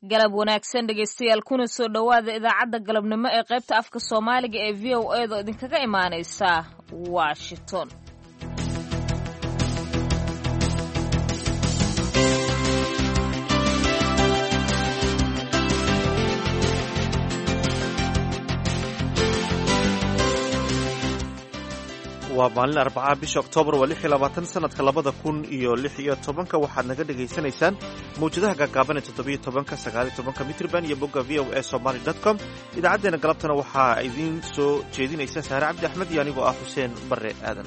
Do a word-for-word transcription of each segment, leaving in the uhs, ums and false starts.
galab wanaagsan dhegaystayaal kuna soo dhowaada idaacadda galabnimo ee qaybta afka Soomaaliga ee V O A da idinkaga imaanaysa Washington. waa maalin Arbacada bisha Oktoobar waa lix iyo labaatan sanadka labada kun iyo lix iyo tobanka waxaad naga dhageysanaysaan mawjadaha gaagaaban ee toddoba iyo tobanka sagaal iyo tobanka mitirban iyo bogga v o a somali dot com idaacadeena galabtana waxaa idiin soo jeedinaysa Saare Cabdi Axmed iyo anigoo ah Xuseen Barre Aadan.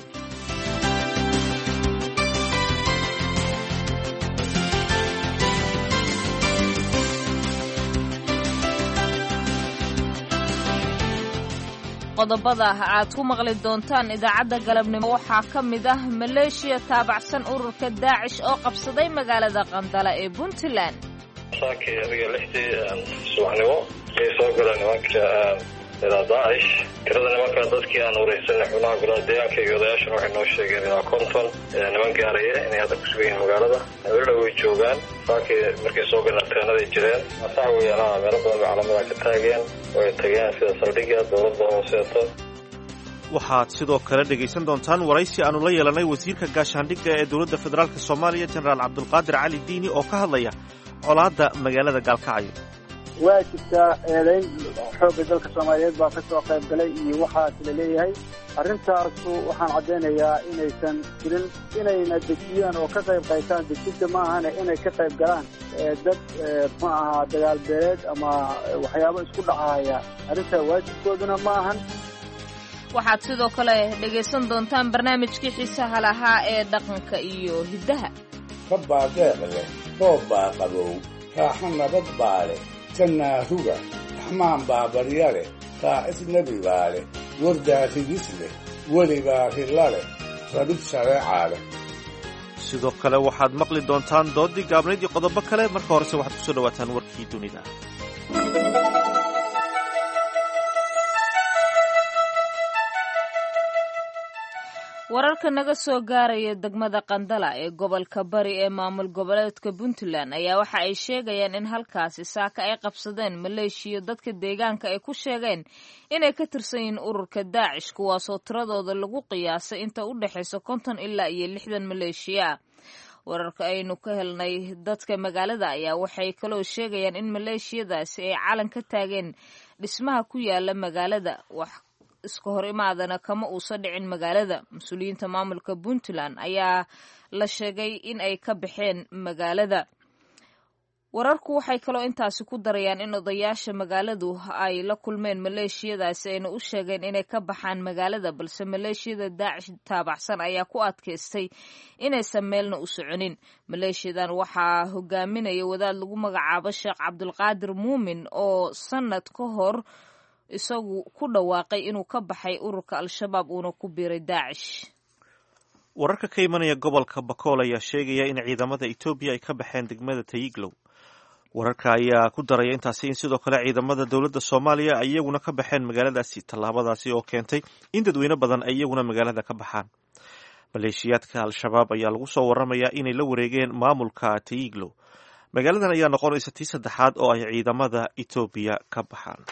qodobada aad ku maqli doontaan idaacadda galabnimo waxaa ka mid ah Maleeshiya taabacsan ururka Daacish oo qabsaday magaalada Qandala ee Puntland. saakay adiga lixdii subaxnimo ay soo galeen nimanka Daacish tirada nimanka dadkii aan wareysanay xubnaha golaha deegaanka iyo odayaashana waxay noo sheegeen ilaa konton niman gaaraya inay hadda ku sugan yihiin magaalada weli way joogaan saakay markay soo galeen treenaday jireen asax weeyaan meelo badan calaamada ka taageen way tageen sida saldhigga dowladda hooseeto. waxaad sidoo kale dhegaysan doontaan waraysi aanu la yeelanay wasiirka gaashaandhigga ee dowladda federaalk Soomaaliya Generaal Cabdulqaadir Cali Diini oo ka hadlaya colaadda magaalada Gaalkacyo. waa jirtaa eedayn xoogga dalka Soomaaliyeed baa ka soo qayb galay iyo waxaas la leeyahay arrintaasu waxaan caddeynayaa inaysan jirin inayna dejiyaan oo ka qayb qaataan dejinta ma ahane inay ka qayb galaan dad ma aha dagaal beeleed ama waxyaabo isku dhacaya arrintaa waajibkooduna ma ahan. waxaad sidoo kale dhegaysan doontaan barnaamijkii xiisaha lahaa ee dhaqanka iyo hiddaha. rabbaa deeq leh roob baa qabow raaxo nabad baa leh jannaa ruga raxmaan baa barya leh raacis nebi baa leh wardaa rigis leh weli baa rilla leh rabid shareecaa leh. sidoo kale waxaad maqli doontaan doodii gaabnayd iyo qodobo kale marka horese waxaad ku soo dhawaataan warkii dunida. wararka naga soo gaaraya degmada Qandala ee gobolka Bari ee maamul goboleedka Puntland ayaa waxa ay sheegayaan in halkaasi saaka ay qabsadeen Maleeshiya dadka deegaanka ay ku sheegeen inay ka tirsan yihiin ururka Daacish kuwaasoo tiradooda lagu qiyaasay inta u dhaxaysa konton ilaa iyo lixdan Maleeshiya. wararka aynu ka helnay dadka magaalada ayaa waxay kaloo sheegayaan in Maleeshiyadaasi ay calan ka taageen dhismaha ku yaala magaalada wax iska hor imaadana kama uusan dhicin magaalada. mas-uuliyiinta maamulka Puntland ayaa la sheegay in ay ka baxeen magaalada. wararku waxay kaloo intaasi ku darayaan in odayaasha magaaladu ay la kulmeen Maleeshiyadaasi ayna u sheegeen inay ka baxaan magaalada balse Maleeshiyada Daacish taabacsan ayaa ku adkaystay inaysan meelna u soconin. Maleeshiyadan waxaa hogaaminaya wadaad lagu magacaabo Sheekh Cabdulqaadir Muumin oo sanad ka hor isagu ku dhawaaqay inuu ka baxay ururka Al-Shabaab uuna ku biiray Daacish. wararka ka imanaya gobolka Bakool ayaa sheegaya in ciidamada Itoobiya ay ka baxeen degmada Tayiglow. wararka ayaa ku daraya intaasi in sidoo kale ciidamada dowladda Soomaaliya ay iyaguna ka baxeen magaaladaasi tallaabadaasi oo keentay in dadweyne badan ay iyaguna magaalada ka baxaan. maleeshiyaadka Al-Shabaab ayaa lagu soo waramayaa inay la wareegeen maamulka Tayiglow. magaaladan ayaa noqonaysa tii saddexaad oo ay ciidamada Itoobiya ka baxaan.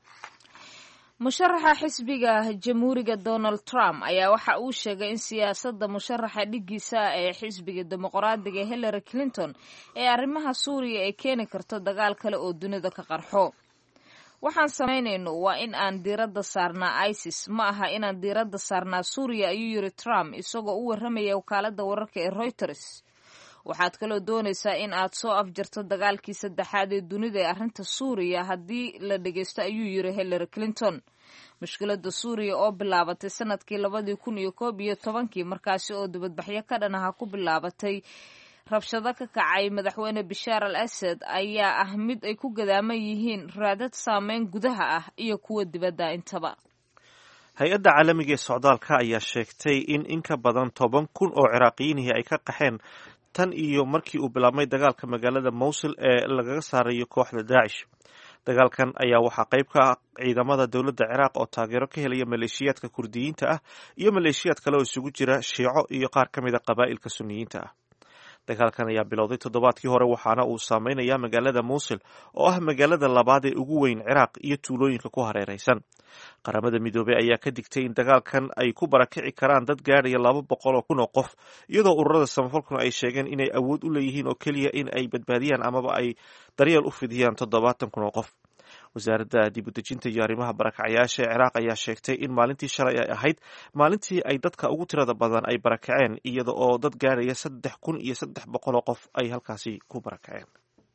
musharaxa xisbiga jamhuuriga Donald Trump ayaa waxa uu sheegay in siyaasadda musharaxa dhigiisa ee xisbiga dimuqraadiga Hillary Clinton ee arrimaha Suuriya ay keeni karto dagaal kale oo dunida ka qarxo. waxaan samaynayno waa in aan diiradda saarnaa ISIS ma aha inaan diiradda saarnaa Suuriya ayuu yiri Trump isagoo u warramaya wakaaladda wararka ee Reuters. waxaad kaloo doonaysaa in aad soo afjarto dagaalkii saddexaad ee dunida ee arrinta Suuriya haddii la dhageysto ayuu yiri Hillary Clinton. mushkiladda Suuriya oo bilaabatay sanadkii labadii kun iyo koob iyo tobankii markaasi oo dibadbaxyo ka dhan ah ku bilaabatay rabshado ka kacay madaxweyne Bashar al-Assad ayaa ah mid ay ku gadaaman yihiin raadad saameyn gudaha ah iyo kuwa dibadda intaba. hay-adda caalamiga ee socdaalka ayaa sheegtay in in ka badan toban kun oo Ciraaqiyiin ay ka qaxeen tan iyo markii uu bilaabmay dagaalka magaalada Mosul ee lagaga saarayo kooxda Daacish. dagaalkan ayaa waxaa qayb ka ah ciidamada dowladda Ciraaq oo taageero ka helaya maleeshiyaadka Kurdiyiinta ah iyo maleeshiyaad kale oo isugu jira Shiico iyo qaar ka mid a qabaa'ilka Sunniyiinta ah. dagaalkan ayaa bilowday toddobaadkii hore waxaana uu saameynayaa magaalada muusil oo ah magaalada labaad ee ugu weyn ciraaq iyo tuulooyinka ku hareeraysan. qaramada midoobey ayaa ka digtay in dagaalkan ay ku barakici karaan dad gaadhaya laba boqol oo kun oo qof, iyadoo ururada samafalkuna ay sheegeen inay awood u leeyihiin oo keliya in ay badbaadiyaan amaba ay daryeel u fidiyaan toddobaatan kun oo qof. wasaaradda dib u dejinta iyo arrimaha barakacyaasha ee ciraaq ayaa sheegtay in maalintii shalay ay ahayd maalintii ay dadka ugu tirada badan ay barakaceen, iyada oo dad gaadhaya saddex kun iyo saddex boqol oo qof ay halkaasi ku barakaceen.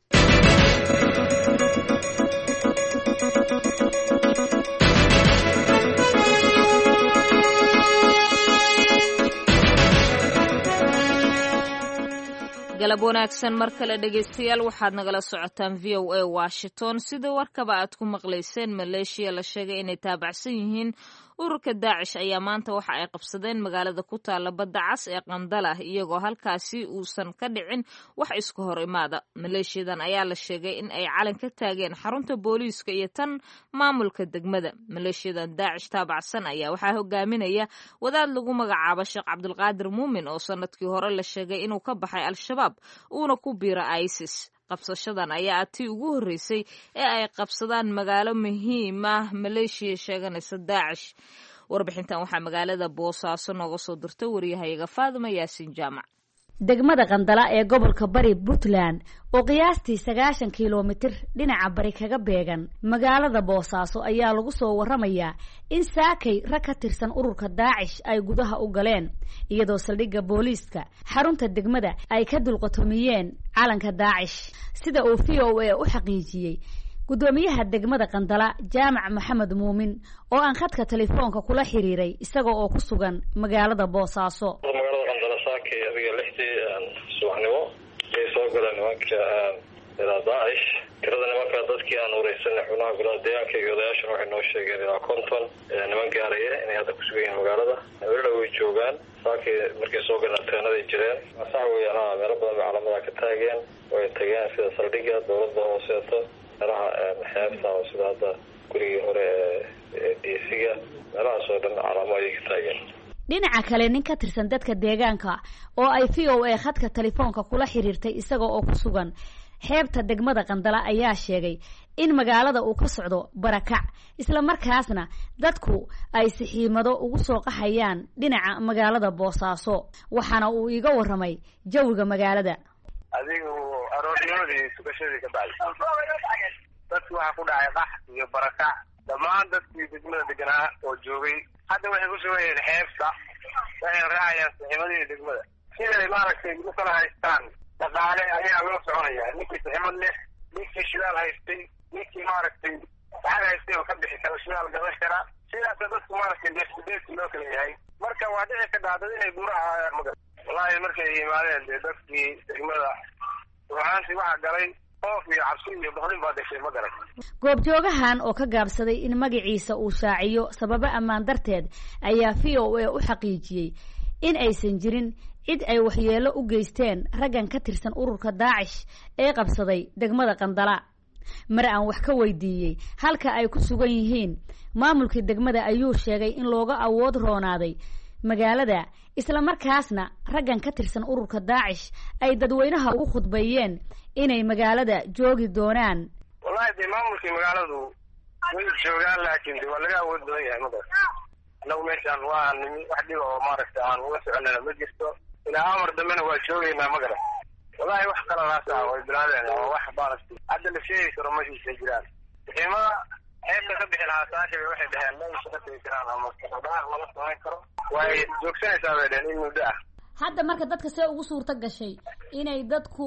galab wanaagsan mar kale dhegaystayaal, waxaad nagala socotaan v o a Washington. sida warkaba aad ku maqlayseen, maleeshiya la sheegay inay taabacsan yihiin ururka daacish ayaa maanta waxa ay qabsadeen magaalada ku taala badda cas ee Qandala, iyagoo halkaasi uusan ka dhicin wax iska hor imaada. maleeshiyadan ayaa la sheegay in ay calan ka taageen xarunta booliiska iyo tan maamulka degmada. maleeshiyadan daacish taabacsan ayaa waxaa hogaaminaya wadaad lagu magacaabo Sheekh Cabdulqaadir Muumin oo sanadkii hore la sheegay inuu ka baxay al-shabaab uuna ku biira ISIS. qabsashadan ayaa tii ugu horreysay ee ay qabsadaan magaalo muhiim ah maleeshiya sheeganaysa daacish. warbixintan waxaa magaalada Boosaaso nooga soo dirtay wariyahayaga Faadima Yaasiin Jaamac. degmada Qandala ee gobolka Bari Puntland oo qiyaastii sagaashan kiiloomitir dhinaca bari kaga beegan magaalada Boosaaso ayaa lagu soo waramayaa in saakay rag ka tirsan ururka daacish ay gudaha u galeen, iyadoo saldhigga booliiska xarunta degmada ay ka dulqatomiyeen calanka daacish, sida uu V O A u xaqiijiyey gudoomiyaha degmada Qandala Jaamac Maxamed Muumin oo aan khadka telefoonka kula xiriiray isaga oo ku sugan magaalada Boosaaso. subaxnimo ay soo galeen nimanka ilaa daacish. tirada nimanka dadkii aan ureysanay xubnaha golaha deegaanka iyo odayaashana waxay noo sheegeen ilaa konton niman gaaraya inay hadda ku sugan yihiin magaalada. welina way joogaan. saakii markay soo galeen teenaday jireen. sax weeyaan, meelo badan bay calamada ka taageen, way tageen sida saldhigga dowladda hooseeto, meelaha xeebta oo sida hadda gurigii hore ee diisiga, meelahaas oo dhan calamo ayay ka taageen. dhinaca kale, nin ka tirsan dadka deegaanka oo ay V O A khadka telefoonka kula xiriirtay isaga oo ku sugan xeebta degmada Qandala ayaa sheegay in magaalada uu ka socdo barakac, isla markaasna dadku ay sixiimado ugu soo qaxayaan dhinaca magaalada Boosaaso. waxaana uu iga waramay jawiga magaalada. adigu aroornimadii sugashadii ka bacdi dadku waxa ku dhacay qax iyo barakac. dhammaan dadkii degmada deganaa oo joogay hadda waxay ku sugan yihiin xeebta, waxay raacayaan saxiimadii degmada siday maaragtay u kala haystaan. dhaqaale ayaa loo soconaya, ninkii saxiimad leh, ninkii shidaal haystay, ninkii maaragtay lacag haystay oo ka bixi kara shidaal gadan kara. sidaasa dadku maaragtay deeqsideedki loo kala yahay. marka waa dhici ka dhacdad inay buuraha aayaan magal. wallaahi markay yimaadeen dee dadkii degmada ruuxaantii waxaa galay oof iyo cabsi iyo boqdin baa deshay ma garan. goobjoogahan oo ka gaabsaday in magaciisa uu shaaciyo sababo ammaan darteed ayaa V O A u xaqiijiyey in aysan jirin cid ay waxyeelo u geysteen raggan ka tirsan ururka daacish ee qabsaday degmada Qandala. mar aan wax ka weydiiyey halka ay ku sugan yihiin maamulkii degmada ayuu sheegay in looga awood roonaaday magaalada, isla markaasna raggan ka tirsan ururka daacish ay dadweynaha ugu khudbeeyeen inay magaalada joogi doonaan. wallaahi dee maamulkii magaaladu way joogaan, laakiin de waa laga awood badan yahay magar. annagu meeshaan waa nimi wax dhiba oo maaragtay aan uga soconana ma jirto. ilaa amar dambena waa joogaynaa magara. wallaahi wax kalalaasa way bilaadeen oo wax maaragtay hadda la sheegi karo mashiisa jiraan. saxiimada xeebta ka bixi lahaa saashiba waxay dhaheen ma isha ka tegi karaan ama saxibadaha lama samayn karo. way joogsanaysaa bay dhaheen in muddo ah. hadda marka dadka see ugu suurta gashay inay dadku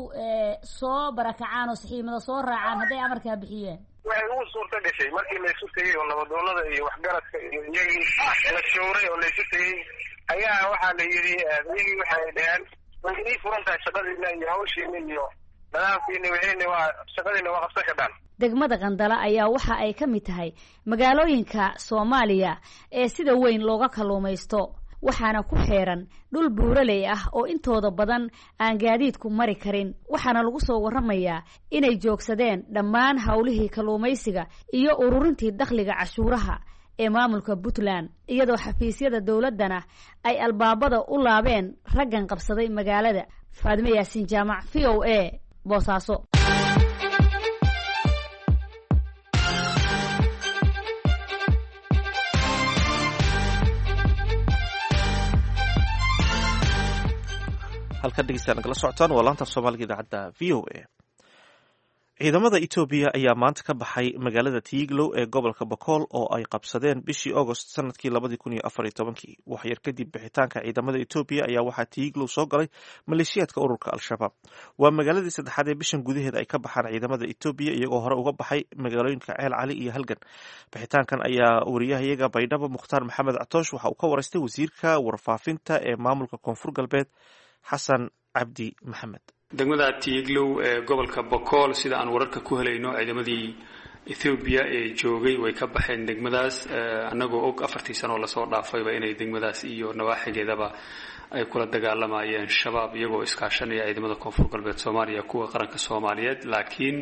soo barakacaan oo saxiimada soo raacaan hadday amarkaa bixiyeen? waxay ugu suurta gashay markii laysu tegey oo nabadoonada iyo waxgaradka iyo iyagii la showray oo laysu tegey ayaa waxaa la yidhi iyagii waxay dhaheen way inii furan tahay shaqadiina iyo hawshiina iyo nadaamkiina wixiina waa shaqadiina waa qabsan kadhaan. degmada Qandala ayaa waxa ay ka mid tahay magaalooyinka Soomaaliya ee sida weyn looga kalluumaysto, waxaana ku xeeran dhul buuraley ah oo intooda badan aan gaadiidku mari karin. waxaana lagu soo waramayaa inay joogsadeen dhammaan hawlihii kalluumaysiga iyo ururintii dakhliga cashuuraha ee maamulka Puntland, iyadoo xafiisyada dowladana ay albaabada u laabeen raggan qabsaday magaalada. faadime yaasiin jaamac v o a boosaaso. halkan dhegeystayaal nagala socotaan waa laanta af soomaaliga idaacadda v o a. ciidamada Itoobiya ayaa maanta ka baxay magaalada Tiglow ee gobolka Bakool oo ay qabsadeen bishii August sanadkii labadi kun iyo afar iyo tobankii. wax yar kadib bixitaanka ciidamada Itoobiya ayaa waxaa Tiglow soo galay maleeshiyaadka ururka Al-Shabaab. waa magaaladii saddexaad ee bishan gudaheeda ay ka baxaan ciidamada Itoobiya iyagoo hore uga baxay magaalooyinka Ceel Cali iyo Halgan. bixitaankan ayaa wariyahayaga Baydhabo Mukhtaar Maxamed Catoosh waxa uu ka waraystay wasiirka warfaafinta ee maamulka Koonfur Galbeed Xasan Cabdi Maxamed. degmada Tiglow ee gobolka Bakool sida aan wararka ku helayno ciidamadii Ethiopia ee joogay way ka baxeen degmadaas anagoo og afartii sano la soo dhaafayba inay degmadaas iyo nawaaxigeedaba ay kula dagaalamayeen shabaab iyagoo iskaashanaya ciidamada Koonfur Galbeed Soomaaliya kuwa qaranka Soomaaliyeed laakiin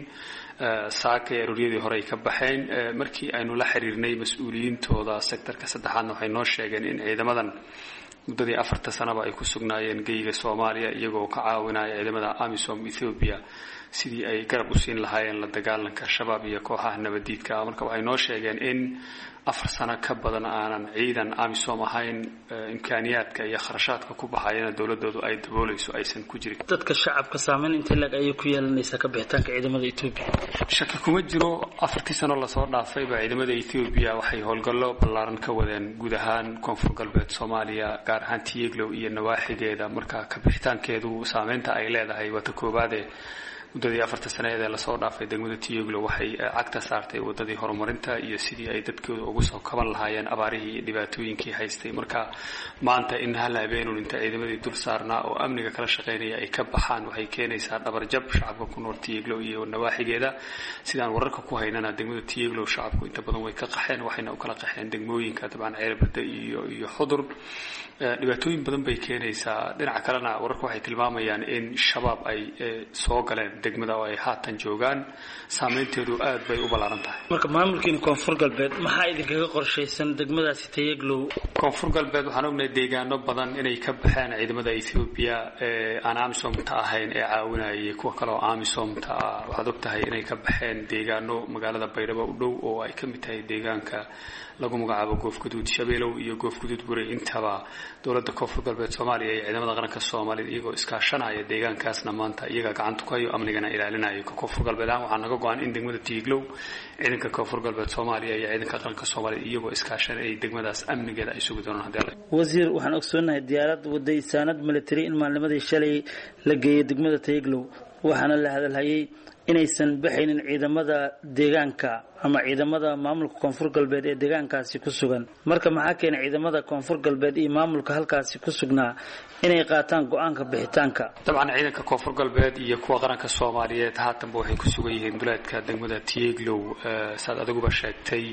saaka ururiyadii hore ay ka baxeen markii aynu la xiriirnay mas'uuliyiintooda sektorka saddexaadna waxay noo sheegeen in ciidamadan muddadii afarta sanaba ay ku sugnaayeen geyga Soomaaliya iyagoo ka caawinaya ciidamada AMISOM Ethiopia sidii ay garab u siin lahaayeen la dagaalanka shabaab iyo kooxaha nabadiidka marka waxay noo sheegeen in afar sano ka badan aanan ciidan AMISOM ahayn imkaaniyaadka iyo kharashaadka ku baxayana dawladoodu ay daboolayso aysan ku jirin. dadka shacabka saameyn inta lag ay ku yeelanaysa ka bixitaanka ciidamada Ethiopia shaki kuma jiro afartii sano la soo dhaafay ba ciidamada Ethiopia waxay howlgallo ballaaran ka wadeen guud ahaan Koonfur Galbeed Soomaaliya gaar ahaan Tiglow iyo nawaaxigeeda marka ka bixitaankeedu saameynta ay leedahay wata koobaad ee muddadii afarta sanadeed ee la soo dhaafay degmada Tiglow waxay cagta saartay wadadii horumarinta iyo sidii ay dadkooda ugu soo kaban lahaayeen abaarihii iyo dhibaatooyinkii haystay marka maanta in hal habeenun inta ciidamadii dul saarnaa oo amniga kala shaqeynaya ay ka baxaan waxay keenaysaa dhabar jab shacabka ku nool Tiglow iyo nawaaxigeeda sidaan wararka ku haynana degmada Tiglow shacabku inta badan way ka qaxeen waxayna u kala qaxeen degmooyinka dabcan Ceelbada iyo iyo Xudur dhibaatooyin badan bay keenaysaa dhinaca kalena wararku waxay tilmaamayaan in shabaab ay soo galeen degmada oo ay haatan joogaan saameynteedu aad bay u ballaaran tahay marka maamulkiina Koonfur Galbeed maxaa idinkaga qorshaysan degmadaasi Tiglow Koonfur Galbeed waxaan ognahay deegaano badan inay ka baxeen ciidamada Ethiopia ee aan AMISOM ta ahayn ee caawinayay kuwa kale oo AMISOM ta waxaad ogtahay inay ka baxeen deegaano magaalada Baydhabo u dhow oo ay ka mid tahay deegaanka lagu magacaabo Goofguduud Shabeelow iyo Goofguduud Buray intaba dawladda Koonfur Galbeed Soomaaliya iyo ciidamada qaranka Soomaaliyeed iyagoo iskaashanaya deegaankaasna maanta iyaga gacanta ku hayo amnigana ilaalinayo Koonfur Galbeed waxaa naga go'an in degmada Tiglow ciidanka Koonfur Galbeed Soomaaliya iyo ciidanka qaranka Soomaaliyeed iyagoo iskaashanaya degmadaas amnigeeda ay sugi doonaan hadii wasiir waxaan ogsoonahay diyaarad waday saanad military in maalmadii shalay la geeyay degmada Tiglow waxaana la hadalhayay inaysan baxaynin ciidamada deegaanka ama ciidamada maamulka Koonfur Galbeed ee deegaankaasi ku sugan marka maxaa keenay ciidamada Koonfur Galbeed iyo maamulka halkaasi ku sugnaa inay qaataan go'aanka bixitaanka dabcan ciidanka Koonfur Galbeed iyo kuwa qaranka Soomaaliyeed haatan waxay ku sugan yihiin duleedka degmada Tiglow saad adiguba sheegtay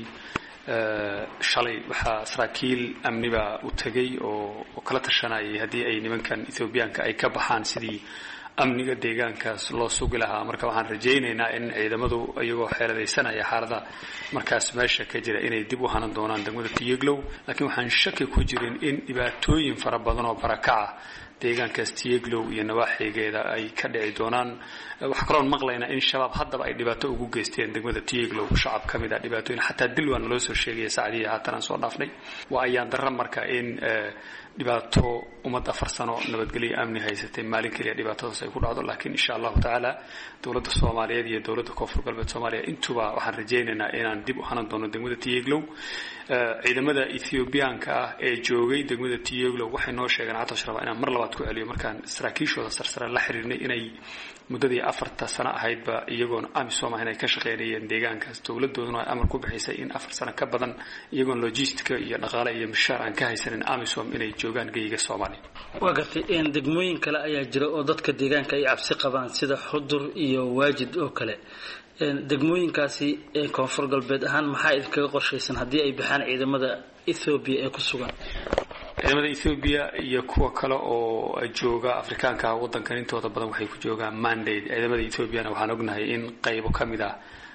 shalay waxa saraakiil amniba u tagay oo kala tashanayay hadii ay nimankan Ethiopiaanka ay ka baxaan sidii amniga deegaankaas loo sugi lahaa marka waxaan rajaynaynaa in ciidamadu iyagoo xeeladaysanaya xaalada markaas meesha ka jira inay dib u hanan doonaan degmada Tiglow laakiin waxaan shaki ku jirin in dhibaatooyin fara badan oo barakaca deegaankaas Tiglow iyo nawaaxigeeda ay ka dhici doonaan waxa kale oo maqlaynaa in shabaab haddaba ay dhibaato ugu geysteen degmada Tiglow shacab kamid ah dhibaatooyin xataa dil waan loo soo sheegay saacadii haatan aan soo dhaafnay waa ayaan darro marka in dhibaato umad afar sano nabadgelyo amni haysatay maalin kaliya dhibaatadaas ay ku dhacdo laakiin insha Allah taala dawladda Soomaaliyeed iyo dawladda Koonfur Galbeed Soomaaliya intuba waxaan rajaynaynaa inaan dib u hanan doono degmada Tiglow ciidamada Ethiopiaanka ah ee joogay degmada Tiglow waxay noo sheegeen Catoosh raba inaan mar labaad ku celiyo markaan saraakiishooda sarsare la xiriirnay inay muddadii afarta sano ahaydba iyagoon AMISOM ahayn ay ka shaqeynayeen deegaankaas dawladooduna ay amar ku bixisay in afar sano ka badan iyagoon logistika iyo dhaqaale iyo mishaar aan ka haysanin AMISOM inay joogaan geyga Soomaaliya waa gartay in degmooyin kale ayaa jira oo dadka deegaanka ay cabsi qabaan sida Xudur iyo Waajid oo kale degmooyinkaasi ee Koonfur Galbeed ahaan maxaa idinkaga qorshaysan hadii ay baxaan ciidamada Ethiopia ee ku sugan ciidamada Ethiopia iyo kuwa kale oo jooga Afrikaanka wadankan intooda badan waxay ku joogaan mandate ciidamada Ethiopia waxaan ognahay in qaybo kamid ah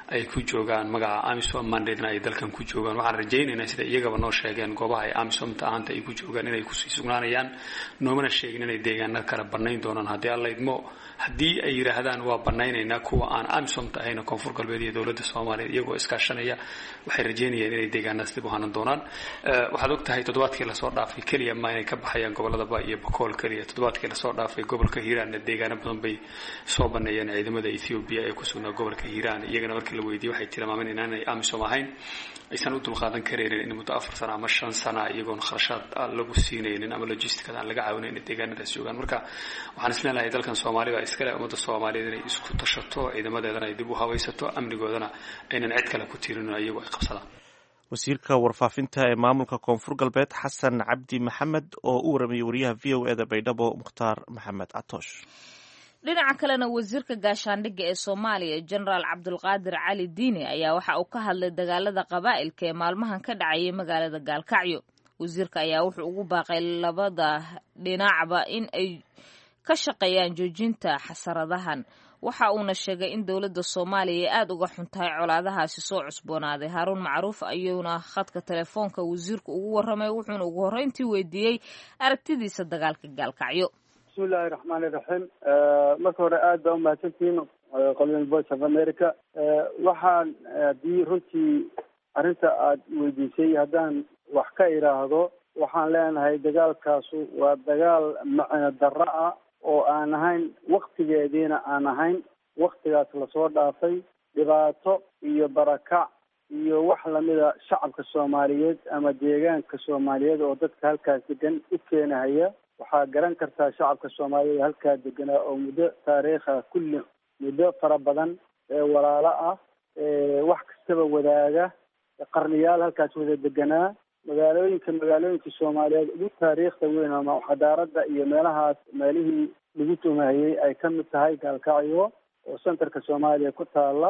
ay ku joogaan magaca amisom mandate-na ay dalkan ku joogaan waxaan rajaynaynaa sida iyagaba noo sheegeen goobaha ay amisomta ahaanta ay ku joogaan inay kusii sugnaanayaan noomana sheegin inay deegaana kala bannayn doonaan haddii alla idmo haddii ay yidhaahdaan waa banaynaynaa kuwa aan amisomta ahayna koonfur galbeed iyo dowladda soomaaliyeed iyagoo iskaashanaya waxay rajaynayaan inay deegaanaas dib u hanan doonaan waxaad og tahay toddobaadkii lasoo dhaafay keliya ma inay ka baxayaan gobolada ba iyo bakool keliya toddobaadkii lasoo dhaafay gobolka hiiraanna deegaano badan bay soo baneeyeen ciidamada ethoobiya ee ku sugnaa gobolka hiiraan iyagana markii la weydiiyey waxay tilmaameen inaanay amisom ahayn aysan u dulqaadan karaynin in muddo afar sano ama shan sana iyagoon kharashaad lagu siinaynin ama logisticada aan laga caawinayn inay deegaanadaas joogaan marka waxaan isleenahay dalkan soomaalida iskale ummadda soomaaliyeed inay isku tashato ciidamadeedana ay dib u habaysato amnigoodana aynan cid kale ku tiirin iyagu ay qabsadaan wasiirka warfaafinta ee maamulka koonfur galbeed xasan cabdi maxamed oo u waramayay wariyaha v o e da baydhabo mukhtaar maxamed catoosh dhinaca kalena wasiirka gaashaandhigga ee soomaaliya jenaraal cabdulqaadir cali diini ayaa waxa uu ka hadlay dagaalada qabaa'ilka ee maalmahan ka dhacayay magaalada gaalkacyo wasiirka ayaa wuxuu ugu baaqay labada dhinacba in ay ka shaqeeyaan joojinta xasaradahan waxa uuna sheegay in dowladda soomaaliya ay aada uga xun tahay colaadahaasi soo cusboonaaday haaruun macruuf ayuuna khadka telefoonka wasiirku ugu warramay wuxuuna ugu horreyntii weydiiyey aragtidiisa dagaalka gaalkacyo bismillahi raxmaani raxiim marka hore aad baa umahadsantihiin qolada voice of america waxaan haddii runtii arrinta aada weydiisay haddaan wax ka idhaahdo waxaan leenahay dagaalkaasu waa dagaal macno darro ah oo aan ahayn waktigeediina aan ahayn waktigaas lasoo dhaafay dhibaato iyo barakac iyo wax lamida shacabka soomaaliyeed ama deegaanka soomaaliyeed oo dadka halkaas degan u keenahaya waxaa garan kartaa shacabka soomaaliyeed halkaa deganaa oo muddo taariikha kulli muddo fara badan ee walaalo ah wax kastaba wadaaga qarniyaal halkaas wada deganaa magaalooyinka magaalooyinka soomaaliyeed ugu taariikhda weyn ama xadaarada iyo meelahaas meelihii lagu tumahayey ay ka mid tahay gaalkacyo oo centerka soomaaliya ku taala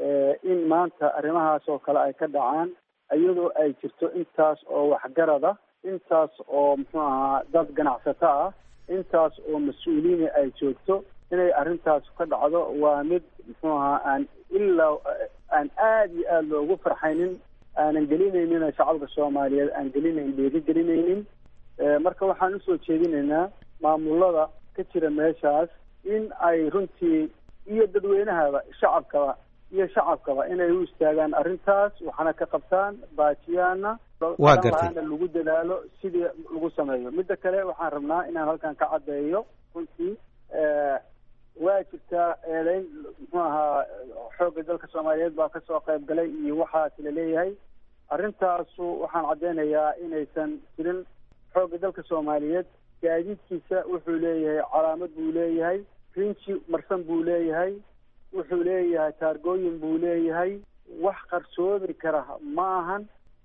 in maanta arrimahaas oo kale ay ka dhacaan iyadoo ay jirto intaas oo waxgarada intaas oo muxuu ahaa dad ganacsato ah intaas oo mas-uuliina ay joogto inay arrintaas ka dhacdo waa mid muxuu ahaa aan ilaa aan aada iyo aada loogu farxaynin aanan gelinaynin shacabka soomaaliyeed aan gelinayn dhiiri gelinaynin marka waxaan usoo jeedinaynaa maamulada ka jira meeshaas in ay runtii iyo dadweynahaba shacabkaba iyo shacabkaba inay u istaagaan arrintaas waxaana ka qabtaan baajiyaana waa gartay lagu dadaalo sidii lagu sameeyo midda kale waxaan rabnaa inaan halkan ka caddeeyo runtii waa jirtaa eedeyn muxuu ahaa xoogga dalka soomaaliyeed baa kasoo qayb galay iyo waxaas la leeyahay arrintaasu waxaan caddeynayaa inaysan jirin xoogga dalka soomaaliyeed gaadiidkiisa wuxuu leeyahay calaamad buu leeyahay rinji marsan buu leeyahay wuxuu leeyahay taargooyin buu leeyahay wax qarsoomi kara ma ahan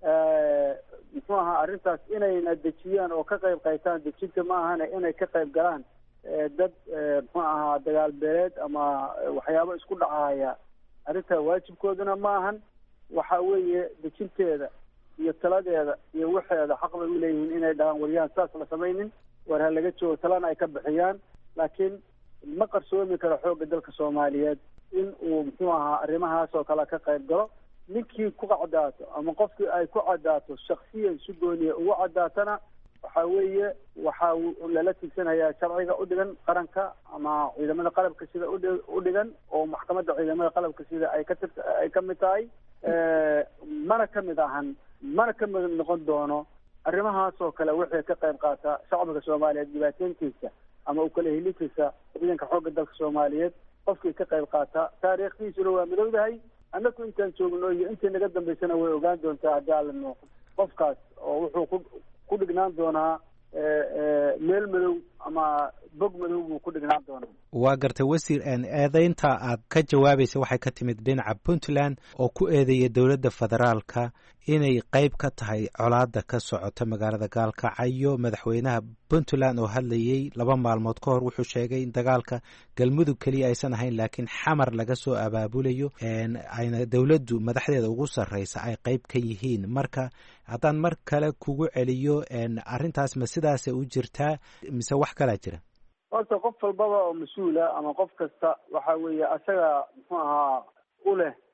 muxuu ahaa arrintaas inayna dejiyaan oo ka qayb qaytaan dejinta ma ahane inay ka qayb galaan dad muxuu ahaa dagaal beeleed ama waxyaabo isku dhacaya arrintaa waajibkooduna ma ahan waxa weeye dejinteeda iyo taladeeda iyo waxeeda xaq bay u leeyihiin inay dhahaan waryaan saas la samaynin war ha laga joogo talana ay ka bixiyaan laakiin ma qarsoomi karo xoogga dalka soomaaliyeed in uu muxuu ahaa arrimahaas oo kale ka qayb galo ninkii ku cadaato ama qofkii ay ku cadaato shaksiyan si gooniya ugu cadaatana waxa weeye waxaa lala tigsanayaa sharciga u dhigan qaranka ama ciidamada qalabka sida u dhigan oo maxkamadda ciidamada qalabka sida ay ka tir ay ka mid tahay mana ka mid ahan mana ka mid noqon doono arrimahaas oo kale wixii ka qayb qaata shacabka soomaaliyeed dhibaateyntiisa ama u kala helintiisa ciidanka xoogga dalka soomaaliyeed qofkii ka qayb qaata taariikhdiisuna waa midowdahay annaku intaan joogno iyo intii naga dambaysana way ogaan doontaa hadaalano qofkaas oo wuxuu ku ku dhignaan doonaa meel madow ama bog madow buu ku dhignaan doonaa waa gartay wasiir eedeynta aad ka jawaabaysa waxay ka timid dhinaca puntland oo ku eedeeya dowladda federaalka inay qayb ka tahay colaada ka socota magaalada gaalkacyo madaxweynaha puntland oo hadlayey laba maalmood ka hor wuxuu sheegay in dagaalka galmudug keliya aysan ahayn laakiin xamar laga soo abaabulayo ayna dowladdu madaxdeeda ugu sarreysa ay qayb ka yihiin marka haddaan mar kale kugu celiyo arrintaas ma sidaasa u jirtaa mise wax kalaa jira horta qof walbaba oo mas-uula ama qof kasta waxa weeye asaga muxuu ahaa u leh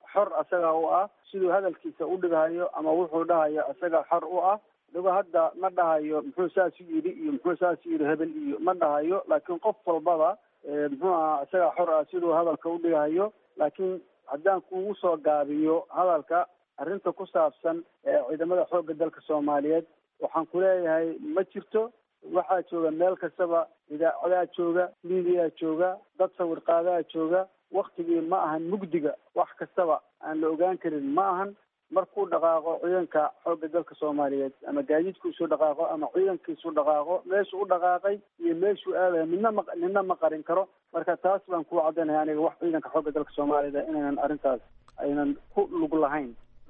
xor asaga u ah siduu hadalkiisa u dhigahayo ama wuxuu dhahayo asaga xor u ah. adigo hadda ma dhahayo muxuu saas u yidhi iyo muxuu saas u yidhi hebel iyo ma dhahayo, laakiin qof walbaba muxuu aha isaga xor ah siduu hadalka u dhigahayo. laakiin haddaan kugu soo gaabiyo hadalka arrinta ku saabsan ciidamada xoogga dalka Soomaaliyeed, waxaan ku leeyahay ma jirto. waxaa jooga meel kastaba idaacadaa jooga, miidiyaa jooga, dad sawir qaadaa jooga. waktigii ma ahan mugdiga wax kastaba aan la ogaan karin ma ahan. markuu dhaqaaqo ciidanka xoogga dalka Soomaaliyeed ama gaadiidkiisu dhaqaaqo ama ciidankiisu dhaqaaqo, meeshuu u dhaqaaqay iyo meeshuu aadayo midna ma midna ma qarin karo. marka taas baan ku caddaynaya aniga wax ciidanka xoogga dalka Soomaaliyeed inaynan arrintaas aynan ku lug lahayn.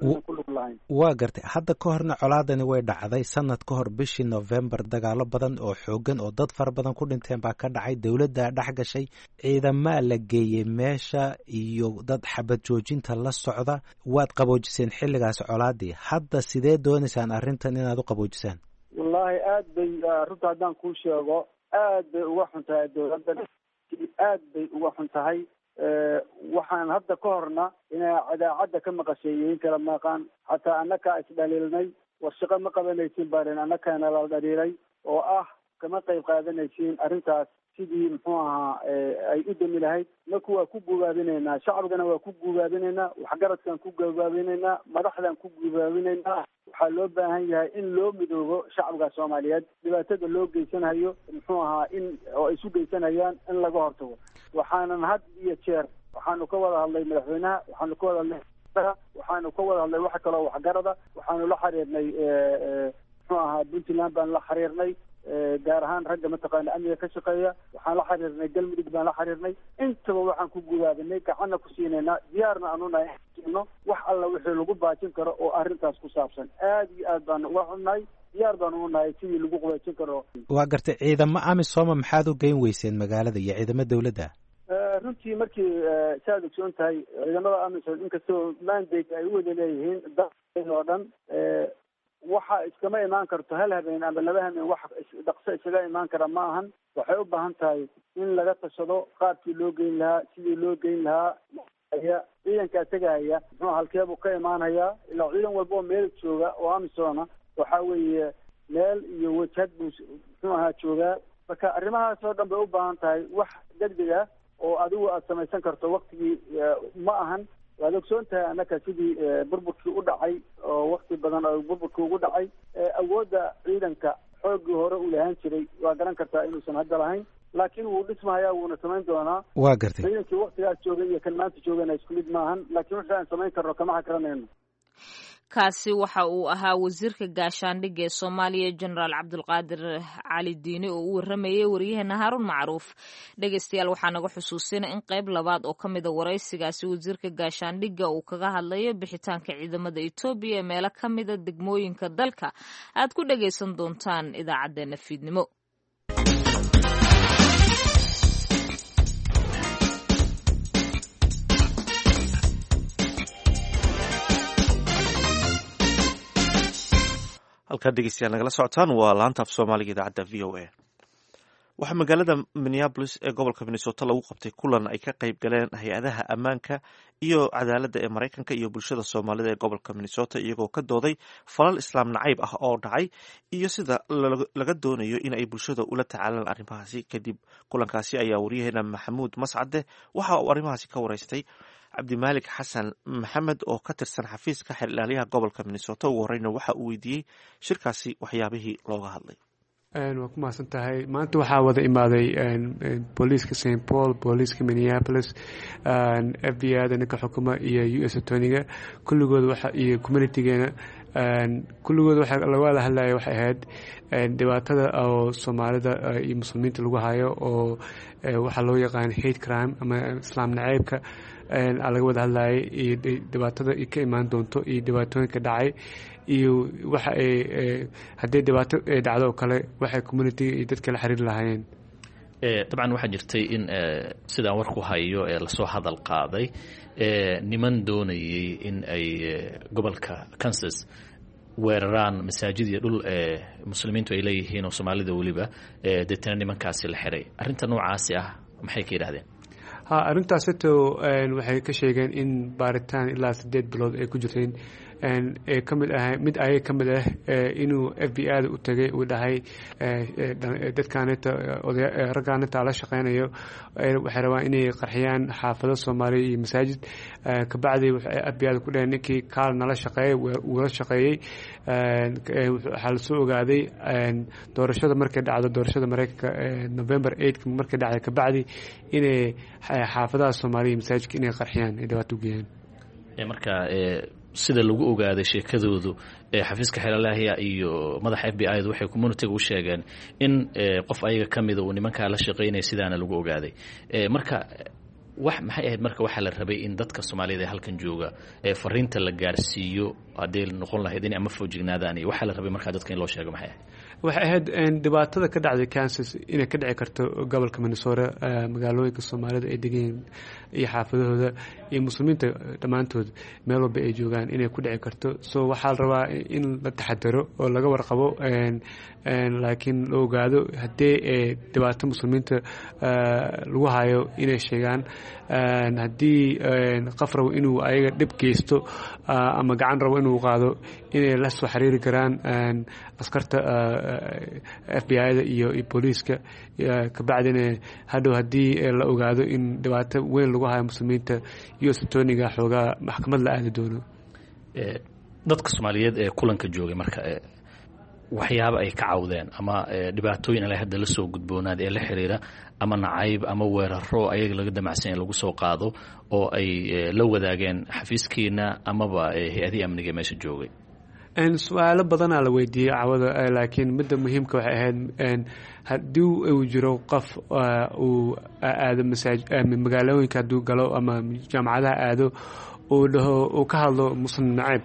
waa gartay. hadda ka horna colaadani way dhacday sanad ka hor bishii November. dagaalo badan oo xoogan oo dad fara badan ku dhinteen baa ka dhacay. dowladda dhex gashay, ciidamaa la geeyey meesha iyo dad xabad joojinta la socda. waad qaboojiseen xilligaas colaadii. hadda sidee doonaysaan arrintan inaad u qaboojisaan? wallaahi aad bay runta haddaan kuu sheego aad bay uga xun tahay dowladda, aad bay uga xun tahay. waxaan hadda ka horna inay cadaacadda ka maqasheeyeyin kala maqaan, xataa annakaa isdhaliilnay. war shaqo ma qabanaysiin baarin annakaana la dhaliilay oo ah kama qayb qaadanaysiin arrintaas sidii muxuu ahaa ay u dami lahayd. marka waa ku guubaabinaynaa, shacabkana waa ku guubaabinaynaa, waxgaradkaan ku guubaabinaynaa, madaxdaan ku guubaabinaynaa. waxaa loo baahan yahay in loo midoobo shacabka Soomaaliyeed dhibaatada loo geysanayo muxuu ahaa in oo isu geysanayaan in laga hortago. waxaanan had iyo jeer waxaanu ka wada hadlay madaxweynaha, waxaanu ka wada hadlay waxaanu ka wada hadlay wax kaloo waxgarada. waxaanu la xiriirnay muxuu ahaa Puntland baan la xiriirnay, gaar ahaan ragga mataqaana amniga ka shaqeeya. waxaan la xiriirnay galmudug baan la xiriirnay. intaba waxaan ku gudaabinay, gacanna ku siinaynaa, diyaarna aanu nahay ino wax alla wixii lagu baajin karo oo arrintaas ku saabsan. aad iyo aad baan uga xunnahay, diyaar baan u nahay sidii lagu qabaajin karo. waa gartay. ciidamo amisom maxaad u geyn weyseen magaalada iyo ciidamo dowladda? runtii markii saad ogsoon tahay ciidamada amisom inkastoo mandate ay u wada leeyihiin dalka oo dhan, waxa iskama imaan karto hal habeen ama laba habeen wax dhaqso isaga imaan kara ma ahan. waxay u baahan tahay in laga tashado qaabkii loo geyn lahaa, sidii loo geyn lahaa. ciidankaa tegahaya muxuu halkeebuu ka imaanayaa? ilaa ciidan walba oo meel jooga oo amisona waxa weeye meel iyo wajhad buu muxuu ahaa joogaa. marka arrimahaas oo dhan bay u baahan tahay wax degdeg ah oo adigu aad samaysan karto waktigii ma ahan. waad ogsoon tahay annaka sidii burburkii u dhacay oo wakti badan oo burburkii ugu dhacay. awoodda ciidanka xooggii hore uu lahaan jiray waa garan kartaa inuusan hadda lahayn, laakiin wuu dhismahayaa, wuuna samayn doonaa. waa gartay. ciidankii waktigaas joogay iyo kan maanta joogana isku mid maahan, laakiin wixii aan samayn karno kama xakranayno. kaasi waxa uu ahaa wasiirka gaashaandhigga ee Soomaaliya Generaal Cabdulqaadir Cali Diini oo u waramayay wariyaheena Haarun Macruuf. dhegeystayaal waxaa naga xusuusina in qayb labaad oo ka mid a waraysigaasi wasiirka gaashaandhigga uu kaga hadlayo bixitaanka ciidamada Itoobiya ee meelo ka mid a degmooyinka dalka aad ku dhegeysan doontaan idaacadeena fiidnimo. halkaa dhegeystayaal nagala socotaan waa laanta af soomaaliga idaacadda v o a. waxaa magaalada Minneapolis ee gobolka Minnesota lagu qabtay kulan ay ka qayb galeen hay-adaha ammaanka iyo cadaaladda ee Maraykanka iyo bulshada Soomaalida ee gobolka Minnesota, iyagoo ka dooday falal islaam nacayb ah oo dhacay iyo sida laga doonayo in ay bulshada ula tacaalaan arrimahaasi. kadib kulankaasi ayaa wariyaheena Maxamuud Mascade waxa uu arrimahaasi ka waraystay cabdimaalik xasan maxamed oo ka tirsan xafiiska xeer ilaaliyaha gobolka Minnesota. ugu horeyna waxa uu weydiiyey shirkaasi waxyaabihii looga hadlay. waa ku mahadsan tahay. maanta waxaa wada imaaday booliiska Saint Paul, booliiska Minneapolis, F B I da ninka xukuma iyo U S attorneyga kulligood waxa iyo communitygeena kulligood waxa laga wada hadlaya waxay ahayd dhibaatada oo Soomaalida iyo muslimiinta lagu hayo oo waxa loo yaqaan hate crime ama islaam nacaybka laga wada hadlayay iyo dhibaatada ka imaan doonto iyo dhibaatooyinka dhacay iyo waxa ay haddii dhibaato ay dhacdo oo kale waxay community iyo dadka la xiriir lahaayeen. dabcan waxaa jirtay in sidaan warku hayo ee lasoo hadal qaaday niman doonayay in ay gobolka Kansas weeraraan masaajid iyo dhul ee muslimiintu ay leeyihiin oo Soomaalida waliba deetana nimankaasi la xiray. arrinta noocaasi ah maxay ka yiraahdeen? ha arrintaas ito waxay ka sheegeen in baaritaan ilaa sideed bilood ay ku jirteen ee ka mid ah mid ayaga ka mid ah inuu f b i da u tagay uu dhahay dadkaanita raggaanita la shaqeynayo waxay rabaan inay qarxiyaan xaafado soomaaliya iyo masaajid kabacdi f b i da ku dhaheen ninkii kaal nala shaqeeyey wuu la shaqeeyey waxaa lasoo ogaaday doorashada markay dhacdo doorashada mareykanka november eight markay dhacday kabacdi inay xaafadaha soomaaliya iyo masaajidka inay qarxiyaan ay dhibaato u geeyaan marka sida lagu ogaaday sheekadoodu xafiiska xeelalaahya iyo madaxa f b i da waxay communitiga u sheegeen in qof ayaga ka mida uu nimankaa la shaqaynaya sidaana lagu ogaaday marka wax maxay ahayd marka waxaa la rabay in dadka soomaaliyed ee halkan jooga fariinta la gaarsiiyo haddii noqon lahayd in ama foojignaadaan iyo waxaa la rabay markaa dadka in loo sheego maxay ahayd waxay ahayd dhibaatada ka dhacday kansas inay ka dhici karto gobolka minnesota magaalooyinka soomaalida ay degan iyo xaafadahooda iyo muslimiinta dhammaantood meel walba ay joogaan inay ku dhici karto so waxaa la rabaa in la taxadaro oo laga warqabo laakiin la ogaado haddii dhibaato muslimiinta lagu hayo inay sheegaan haddii qof rabo inuu ayaga dhib geysto ama gacan rabo inuu qaado inay la soo xiriiri karaan askarta f b i da iyo booliiska kabacdina hadhow haddii la ogaado in dhibaato weyn lagu hayo muslimiinta iyo satooniga xoogaa maxkamad la aadi doono dadka soomaaliyeed ee kulanka joogay marka waxyaaba ay ka cawdeen ama dhibaatooyin ala hadda la soo gudboonaad ee la xiriira ama nacayb ama weeraro ayaga laga damacsan in lagu soo qaado oo ay la wadaageen xafiiskiina amaba hay-adihii amniga meesha joogay su-aalo badanaa la weydiiyey cawada laakiin midda muhiimka waxay ahayd haddii uu jiro qof uu aado magaalooyinka hadduu galo ama jaamacadaha aado uu dhaho uu ka hadlo muslim nacayb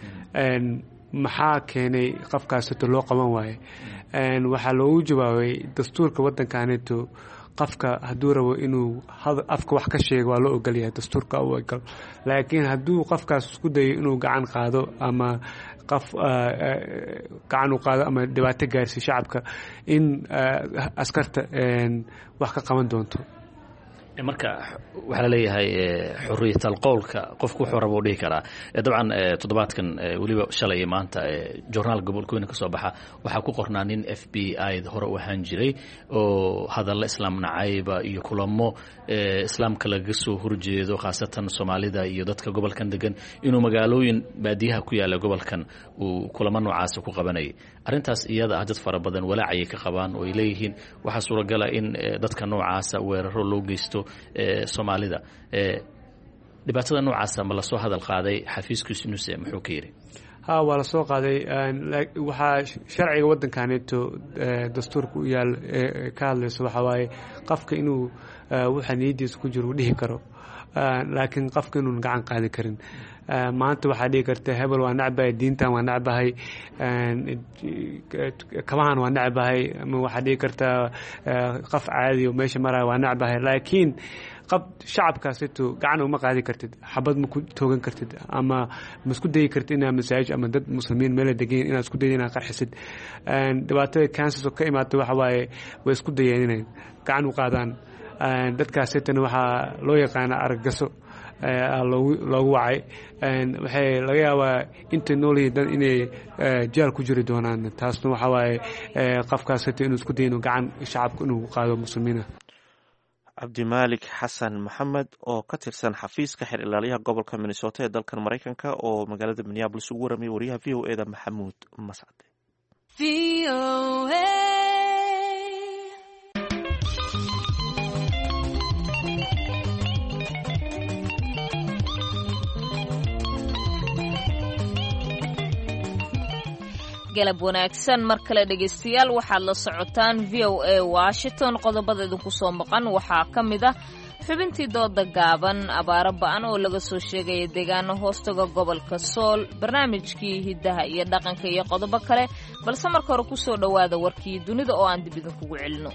maxaa keenay qofkaasito loo qaban waaye waxaa loogu jawaabay dastuurka waddankaanito qofka hadduu rabo inuu afka wax ka sheego waa loo ogolyahay dastuurka u ogol laakiin hadduu qofkaas isku dayo inuu gacan qaado ama qof gacan u qaado ama dhibaato gaarsi shacabka in askarta wax ka qaban doonto marka waxaa laleeyahay xuriyatal qowlka qofku wuxuu rabo dhihi karaa dabcan toddobaadkan weliba shalay iyo maanta journaal gobolkooyina ka soo baxa waxaa ku qornaa nin f b i hore u ahaan jiray oo hadalla islaam nacayba iyo kulamo islaamka laga soo horjeedo khaasatan soomaalida iyo dadka gobolkan degan inuu magaalooyin baadiyaha ku yaala gobolkan uu kulamo noocaasa ku qabanayay arrintaas iyada ah dad fara badan walaacayay ka qabaan oo ay leeyihiin waxaa suuragala in dadka noocaasa weeraro loo geysto soomaalida dhibaatada noocaasa ma lasoo hadal qaaday xafiiskiisu nuse muxuu ka yidhi ha waa lasoo qaaday waxaa sharciga waddankaanito dastuurka u yaal ka hadlayso waxaa waaye qofka inuu waxa niyadiisa ku jiro uu dhihi karo laakiin qofka inuun gacan qaadi karin maanta waxaa dhihi karta hebel waa necbahay diintan waa necbahay kabahan waa necbahay ama waxaa dhihi kartaa qof caadi oo meesha maraya waa necbahay laakiin qab shacabkaasito gacan uma qaadi kartid xabad ma ku toogan kartid ama ma isku dayi kartid inaad masaajid ama dad muslimiin meela degan inaad isku dayid inaad qarxisid dhibaatada kansas oo ka imaata waxa waaye way isku dayeen inay gacan u qaadaan dadkaasitana waxaa loo yaqaana argagaso loogu loogu wacay waxay laga yaabaa intay noolyihiin dad inay jaal ku jiri doonaan taasna waxaa waaye qofkaasito inuu isku dayo inuu gacan shacabka inuu qaado muslimiina cabdimaalik xasan maxamed oo ka tirsan xafiiska xeer ilaaliyaha gobolka minnesota ee dalkan maraykanka oo magaalada minneabolis ugu waramaya wariyaha v o eda maxamuud mascade galab wanaagsan mar kale dhegaystayaal waxaad la socotaan v o a washington qodobada idinku soo maqan waxaa ka mid ah xubintii dooda gaaban abaaro ba-an oo laga soo sheegaya deegaano hoostaga gobolka sool barnaamijkii hiddaha iyo dhaqanka iyo qodobo kale balse marka hore kusoo dhowaada warkii dunida oo aan dib idinkugu celino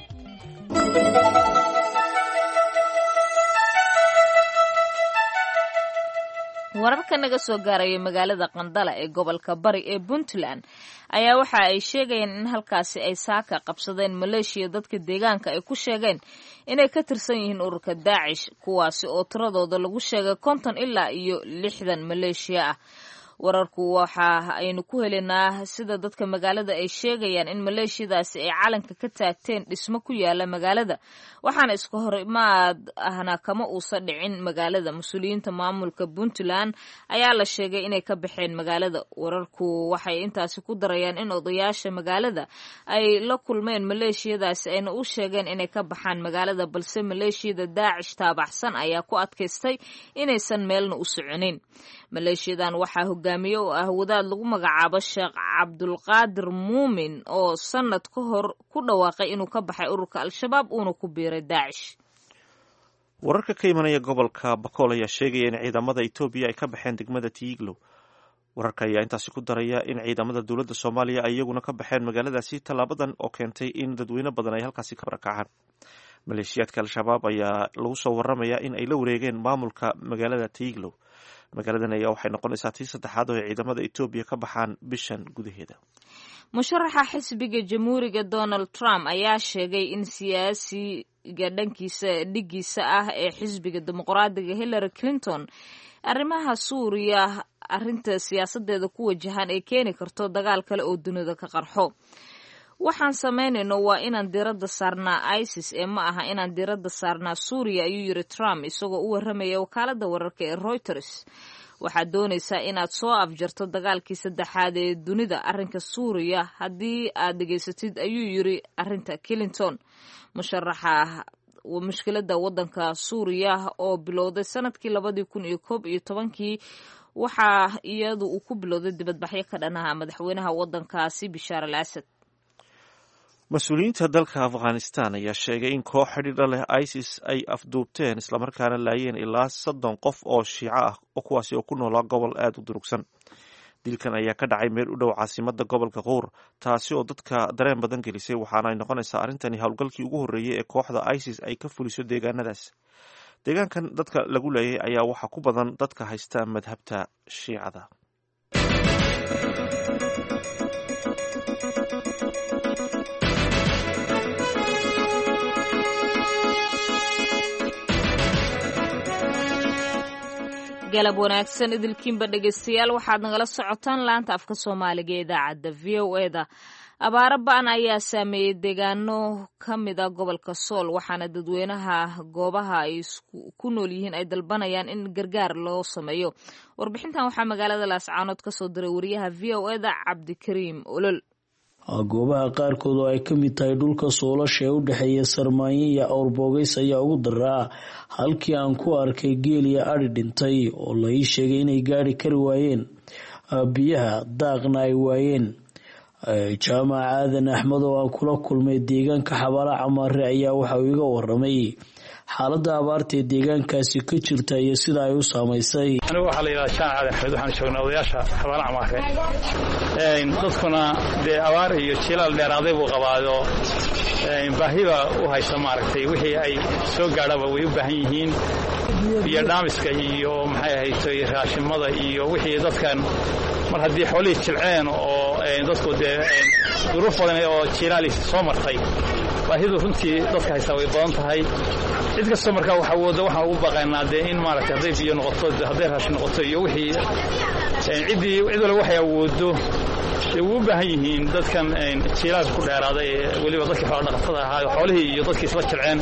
wararka naga soo gaaraya magaalada Qandala ee gobolka Bari ee Puntland ayaa waxa ay sheegayeen in halkaasi ay saaka qabsadeen maleeshiya dadka deegaanka ay ku sheegeen inay ka tirsan yihiin ururka Daacish kuwaasi oo tiradooda lagu sheegay konton ilaa iyo lixdan maleeshiya ah. wararku waxa aynu ku helinaa sida dadka magaalada ay sheegayaan in maleeshiyadaasi ay calanka ka taagteen dhismo ku yaala magaalada waxaana iska hor imaad ahna kama uusan dhicin magaalada. mas-uuliyiinta maamulka Puntland ayaa la sheegay inay ka baxeen magaalada. wararku waxay intaasi ku darayaan in odayaasha magaalada ay la kulmeen maleeshiyadaasi ayna u sheegeen inay ka baxaan magaalada balse maleeshiyada Daacish taabaxsan ayaa ku adkaystay inaysan meelna u soconin. maleeshiyadan waxaa hogaamiye u ah wadaad lagu magacaabo Sheekh Cabdulqaadir Muumin oo sanad ka hor ku dhawaaqay inuu ka baxay ururka Al-Shabaab uuna ku biiray Daacish. wararka ka imanaya gobolka Bakool ayaa sheegaya in ciidamada Itoobiya ay ka baxeen degmada Tiiglow. wararka ayaa intaasi ku daraya in ciidamada dowladda Soomaaliya ay iyaguna ka baxeen magaaladaasi tallaabadan oo keentay in dadweyne badan ay halkaasi ka barakacaan. maleeshiyaadka Al-Shabaab ayaa lagu soo waramayaa in ay la wareegeen maamulka magaalada Tiiglow. magaaladan ayaa waxay noqonaysaa tii saddexaad oo ay ciidamada Itoobiya ka baxaan bishan gudaheeda. musharaxa xisbiga jamhuuriga Donald Trump ayaa sheegay in siyaasiga dhankiisa dhigiisa ah ee xisbiga dimuqraadiga Hillary Clinton arrimaha Suuriya arrinta siyaasadeeda ku wajahan ay keeni karto dagaal kale oo dunida ka qarxo. waxaan samaynayno waa inaan diiradda saarnaa ISIS ee ma aha inaan diiradda saarnaa Suuriya ayuu yiri Trump isagoo u warramaya wakaaladda wararka ee Reuters. waxaad doonaysaa inaad soo afjarto dagaalkii saddexaad ee dunida arrinka Suuriya haddii aad dhegaysatid ayuu yiri arrinta Clinton. musharaxa mushkiladda waddanka Suuriya oo bilowday sanadkii labadii kun iyo koob iyo tobankii waxaa iyadu uu ku bilowday dibadbaxyo ka dhanaha madaxweynaha waddankaasi Bashar al-Assad. mas-uuliyiinta dalka Afghanistan ayaa sheegay in koox xidhiidha leh ISIS ay afduubteen islamarkaana laayeen ilaa soddon qof oo shiico ah oo kuwaasi oo ku noolaa gobol aad u durugsan. dilkan ayaa ka dhacay meel u dhow caasimada gobolka Quur taasi oo dadka dareen badan gelisay waxaana ay noqonaysaa arrintani howlgalkii ugu horreeyay ee kooxda ISIS ay ka fuliso deegaanadaas. deegaankan dadka lagu leeyay ayaa waxaa ku badan dadka haysta madhabta shiicada. galab wanaagsan idilkiinba dhegeystayaal waxaad nagala socotaan laanta afka Soomaaliga ee idaacadda V O A da. abaaro ba'an ayaa saameeyay deegaano ka mid ah gobolka Sool waxaana dadweynaha goobaha ay ku nool yihiin ay dalbanayaan in gargaar loo sameeyo. warbixintan waxaa magaalada Laascaanood ka soo diray wariyaha V O A da Cabdikariim Olol. goobaha qaarkood oo ay ka mid tahay dhulka Soolasha ee u dhaxeeya Sarmaanyo iyo Awrbogays ayaa ugu daraa halkii aan ku arkay geel iyo ari dhintay oo la ii sheegay inay gaari kari waayeen biyaha daaqna ay waayeen. jaamac aadan axmed oo aan kula kulmay deegaanka Xabaala Camaare ayaa waxa uu iga waramay xaaladda abaarta ee deegaankaasi ka jirta iyo sida ay u saameysay. anigu waxa la yiraahdaa Jaamac aadan axmed waxaan joognaa odayaasha Xabaala Camaare een dadkuna dee abaar iyo jilaal dheeraaday buu qabaado een baahiba u haysa maaragtay wixii ay soo gaadhaba way u baahan yihiin iyo dhaamiska iyo maxay ahayd raashimada iyo wixii dadkan mar haddii xoolihii jilceen oo dadku dee duruuf badan oo jilaal soo martay baahidu runtii dadka haysta way badan tahay. cid kasta markaa waxa wada waxa ugu baqaynaa dee in maaragtay hadday biyo noqoto hadday raashin noqoto iyo wixii ciddii cid waliba waxay awoodo ay ugu baahan yihiin dadkan jilaal ku dheeraaday weliba dadkii xoolo dhaqatada ahaa xoolihii iyo dadkii isla jilceen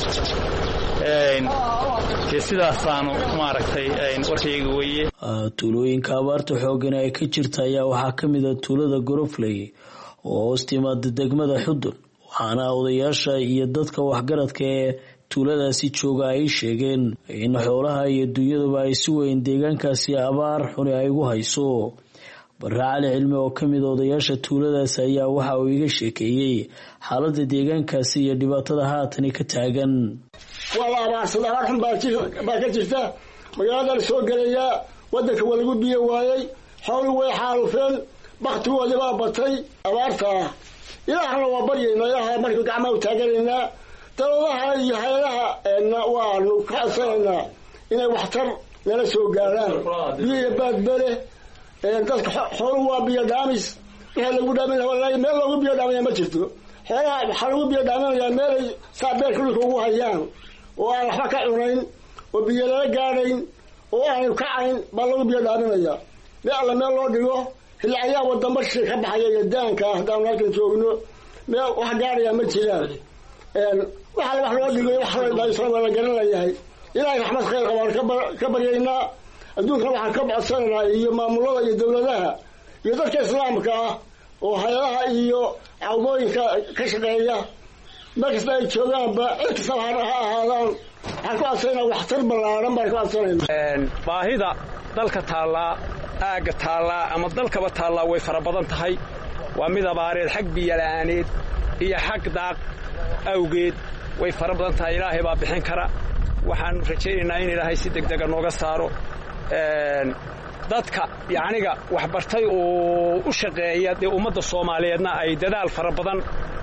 sidaasaanu maaragtay warkayga weeye. tuulooyinka abaarta xooggan ay ka jirta ayaa waxaa ka mid ah tuulada Gorofley oo hoos timaada degmada Xudun waxaana odayaasha iyo dadka waxgaradka ee tuuladaasi jooga ay sheegeen in xoolaha iyo dunyaduba ay si weyn deegaankaasi abaar xun ay ugu hayso. Barraacali cilmi oo ka mid odayaasha tuuladaas ayaa waxa uu iga sheekeeyay xaaladda deegaankaasi iyo dhibaatada haatan ka taagan. wala abaarsan abaar xun baa ka jirta magaalada soo galaya wadanka waa lagu biyo waayay xooluhu way xaalufeen baqtigoodii baa batay abaarta ilaahna waa baryaynaa ilaaha markii gacmaha u taaganaynaa dawladaha iyo hay'adaha waanu ka codsanaynaa inay waxtar nala soo gaaraan biyo iyo baadbale dadka xooluhu waa biyo dhaamis wixii lagu dhaamin meel loogu biyo dhaamaya ma jirto xoolaha waxaa lagu biyo dhaaminayaa meelay saa beerka dhulka ugu hayaan oo aan waxba ka cunayn oo biyo lala gaadhayn oo aanu kacayn baa lagu biyo dhaaminayaa meel alla meel loo dhigo hilaayaa wadamba shay ka baxaya iyo daanka haddaanu halkan joogno meel wax gaadhayaa ma jiraan waxa wax loo dhigay wax waa la garan layahay ilaahay raxmad khayr qabaan ka baryaynaa adduunkana waxaan ka codsanaynaa iyo maamulada iyo dawladaha iyo dadka islaamka ah oo hay-adaha iyo cawdooyinka ka shaqeeya markasta ay joogaanba cid kastaba ha ahaadaan waxaan ku codsanaynaa waxtar ballaaran baan ku codsanaynaa baahida dalka taallaa aagga taallaa ama dalkaba taallaa way fara badan tahay waa mid abaareed xag biyola'aaneed iyo xag daaq awgeed way fara badan tahay ilaahay baa bixin kara waxaan rajaynaynaa in ilaahay si degdega nooga saaro dadka yacniga waxbartay oo u shaqeeya dee ummadda soomaaliyeedna ay dadaal fara badan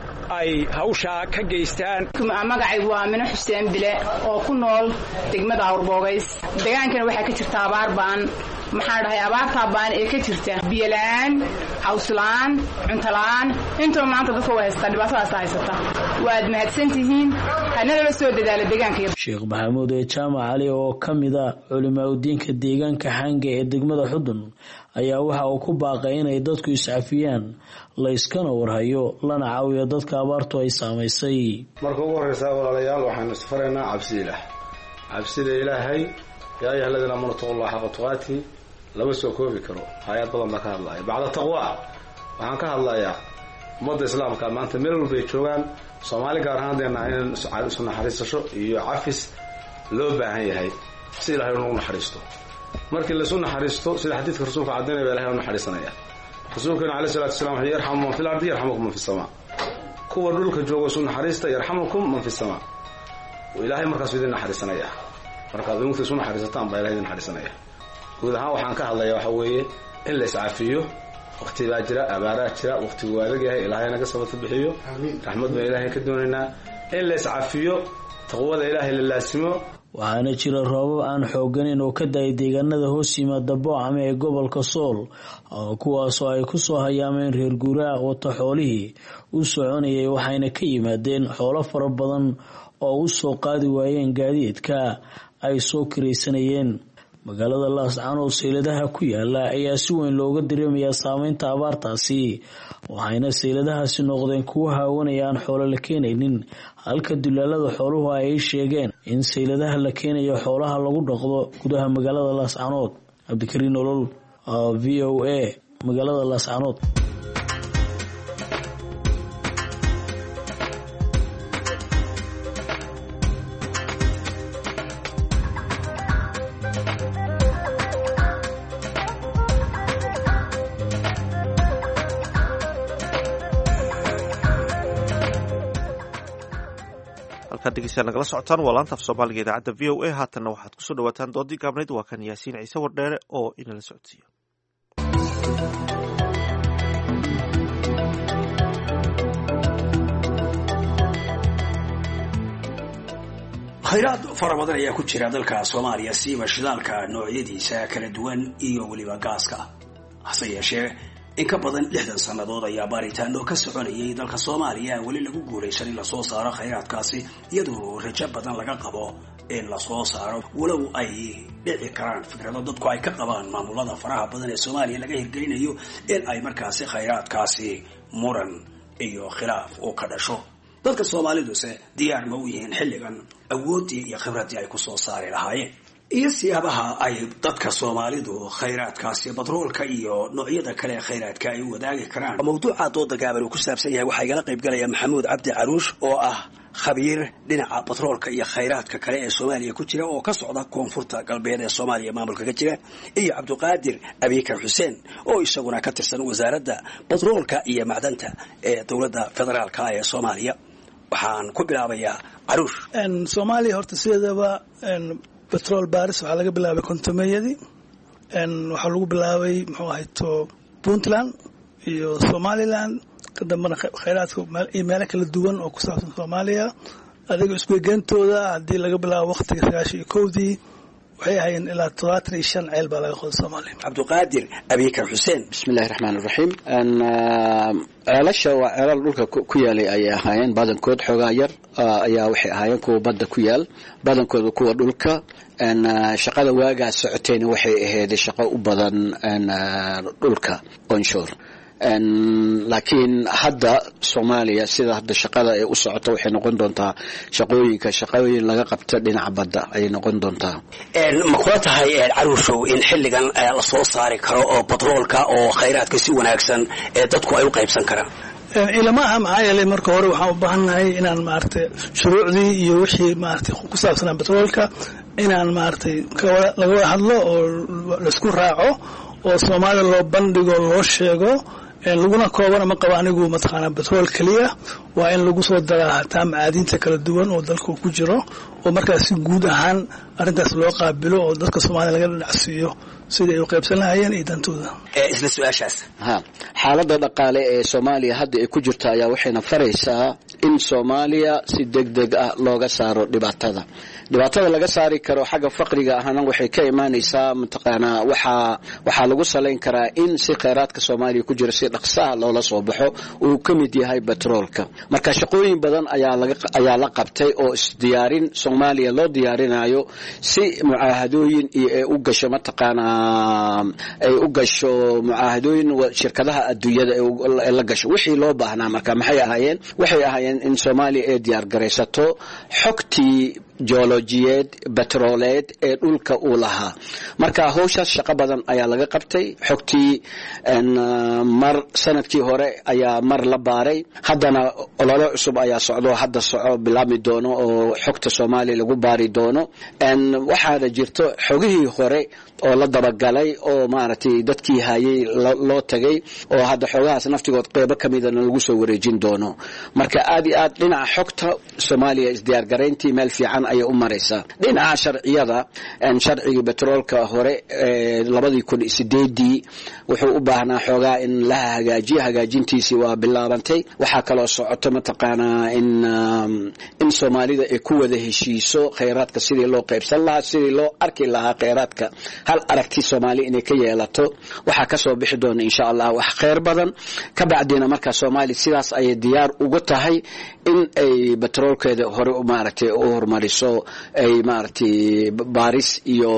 ay hawshaa ka geystaan magacaygu waa Amino Xuseen Bile oo ku nool degmada Awrboogays degaankana waxaa ka jirta abaar baan maxaa dhahay abaarta baan ee ka jirta biyo la'aan caws la'aan cunto la'aan inta maanta dadka way haystaan dhibaatadaas haysata waad mahadsantihiin hanala la soo dadaala deegaanka Sheekh Maxamuud Jaamac Ali oo kamida culimada deegaanka Xanga ee degmada Xudun ayaa waxa uu ku baaqay inay dadku iscafiyaan la iskana warhayo lana caawiyo dadka abaartu ay saameysay marka ugu horeysa walaalayaal waxaan isfaraynaa cabsida cabsida Ilaahay yaa ayaa ladina martuullaha xaq tuqaati laba soo koobi karo hay'ad badan ka hadlaya bacda taqwa waxaan ka hadlayaa ummadda islaamka maanta meel walba ay joogaan Soomaali gaar ahaan deena in isku naxariisasho iyo cafis loo baahan yahay si Ilaahay uu naxariisto markii la soo naxariisto sida xadiidka rasuulka cadeynaya Ilaahay uu naxariisanaya rasuulka alayhi salaatu wasalaam wuxuu yarhamu man fil ardi yarhamukum man fis samaa kuwa dhulka jooga soo naxariista yarhamukum man fis samaa Ilaahay markaas idin naxariisanaya marka dadku soo naxariisataan baa Ilaahay idin naxariisanaya guud ahaan waxaan ka hadlayaa waxa weeye in la iscafiyo waqti baa jira abaara jira waqti waadag yahay Ilaahay naga sabata bixiyo raxmad baa Ilaahay ka doonaynaa in la iscafiyo taqwada Ilaahay la laasimo waxaana jira roobab aan xooganin oo ka daay deegaanada hoos yimaada Boocame ee gobolka Sool kuwaas oo ay ku soo hayaameen reer guuraa wata xoolihii u soconayay waxayna ka yimaadeen xoolo fara badan oo u soo qaadi waayeen gaadiidka ay soo kireysanayeen magaalada Laascaanood seeladaha ku yaala ayaa si weyn looga dareemayaa saameynta abaartaasi waxayna seeladahaasi noqdeen kuwa haawanayaan xoolo la keenaynin halka dulaalada xooluhu ay sheegeen in seeladaha la keenayo xoolaha lagu dhaqdo gudaha magaalada Laascaanood Cabdikariin Nolol V O A magaalada Laascaanood degeystayaal nagala socotaan waa laanta af Soomaaliga idaacadda V O A haatanna waxaad ku soo dhawaataan doodii gaabnayd waa kan Yaasiin Ciise Wardheere oo inala socodsiiyo khayraad fara badan ayaa ku jira dalka Soomaaliya siiba shidaalka noocyadiisa kala duwan iyo waliba gaaska hase yeeshee in ka badan lixdan sanadood ayaa baaritaano ka soconayay dalka Soomaaliya wali lagu guuleysan in la soo saaro khayraadkaasi iyadoo rajo badan laga qabo in la soo saaro walow ay dhici karaan fikrado dadku ay ka qabaan maamulada faraha badan ee Soomaaliya laga hirgelinayo in ay markaasi khayraadkaasi muran iyo khilaaf oo ka dhasho dadka Soomaalidu se diyaar ma u yihiin xilligan awoodii iyo khibradii ay ku soo saari lahaayeen iyo siyaabaha ay dadka Soomaalidu khayraadkaasi batroolka iyo noocyada kale ee khayraadka ay wadaagi karaan mawduuca dooda gaaban uu ku saabsan yahay waxa igala qayb galaya Maxamuud Cabdi Caruush oo ah khabiir dhinaca batroolka iyo khayraadka kale ee Soomaaliya ku jira oo ka socda koonfurta galbeed ee Soomaaliya maamulka ka jira iyo Cabdiqaadir Abiikar Xuseen oo isaguna ka tirsan wasaaradda batroolka iyo macdanta ee dawladda federaalka ee Soomaaliya waxaan ku bilaabayaa Caruush in Soomaaliya horta sideedaba petrol baris waxa laga bilaabay kontomeeyadii en waxa lagu bilaabay muxuu ahayd to Puntland iyo Somaliland kadambana khayraadka meelo kala duwan oo ku saabsan Soomaaliya adiga isku geentooda hadii laga bilaabo waqtiga sagaashan iyo kowdii waxay ahaayeen ilaa todobaatan iyo shan ceel baa laga qoday soomaaliya. cabdiqaadir abikar xuseen. bismillahi raxmaan raxiim. ceelasha waa ceelal dhulka ku yaalay ayay ahaayeen badankood xoogaa yar ayaa waxay ahaayeen kuwa badda ku yaal badankooda kuwa dhulka. shaqada waagaas socotayna waxay ahayd shaqo u badan dhulka onshore. laakiin hadda Soomaaliya sida hadda shaqada ay u socoto waxay noqon doontaa shaqooyinka shaqooyin laga qabto dhinaca badda ay noqon doontaa. een ma kula tahay caruushow in xilligan la soo saari karo oo batroolka oo khayraadka si wanaagsan ee dadku ay u qaybsan karaan? ilama aha maxaa yeelay marka hore waxaan u baahannahay inaan maaragtay shuruucdii iyo wixii maaragtay ku saabsanaa batroolka inaan maaragtay laga wada hadlo oo laisku raaco oo Soomaaliya loo bandhigo loo sheego laguna koobana ma qabo anigu mataqaanaa batrool kaliya waa in lagu soo daraa hataa macaadinta kala duwan oo dalka ku jiro oo markaas si guud ahaan arrintaas loo qaabilo oo dadka Soomaaliya laga dhinacsiiyo sidii ay u qaybsan lahaayeen iyo dantooda. ee isla su'aashaas ha xaaladda dhaqaale ee Soomaaliya hadda ay ku jirto ayaa waxayna faraysaa in Soomaaliya si degdeg ah looga saaro dhibaatada dhibaatada laga saari karo xagga faqriga ahna waxay ka imaanaysaa mataqaanaa waxa waxa lagu saleyn karaa in si kheyraadka Soomaaliya ku jira si dhaqso ah loola soo baxo uu ka mid yahay batroolka. marka shaqooyin badan ayaa laga ayaa la qabtay oo isdiyaarin Soomaaliya loo diyaarinayo si mucaahadooyin ee u gasho mataqaanaa ay u gasho mucaahadooyin shirkadaha adduunyada ee la gasho wixii loo baahnaa. marka maxay ahaayeen waxay ahaayeen in Soomaaliya ay diyaar garaysato xogtii geologiyeed batrooleed ee dhulka uu lahaa. marka hawshaas shaqo badan ayaa laga qabtay. xogtii mar sanadkii hore ayaa mar la baaray haddana olole cusub ayaa socdo hadda soco bilaabmi doono oo xogta Soomaaliya lagu baari doono. waxaana jirto xogihii hore oo la dabagalay oo maaragtay dadkii hayay loo tagay oo hadda xogahaas naftigood qeyb ka mid ah lagu soo wareejin doono. marka aad iyo aad dhinaca xogta Soomaaliya is diyaar gareyntii meel fiican ay u maraysaa. dhinaca sharciyada aan sharciga batroolka hore labadii kun iyo sideedii wuxuu u baahnaa xogaa in la hagaajiyo hagaajintiisii waa bilaabantay. waxaa kaloo socoto mataqaanaa in in Soomaalida ay ku wada heshiiso kheyraadka sidii loo qaybsan lahaa sidii loo arki lahaa kheyraadka hal aragti Soomaali inay ka yeelato. waxa ka soo bixi doona insha Allah wax kheyr badan ka bacdina marka Soomaali sidaas ay diyaar ugu tahay in ay batroolkeeda hore u maaragtay u hormariso ay maaragtay baaris iyo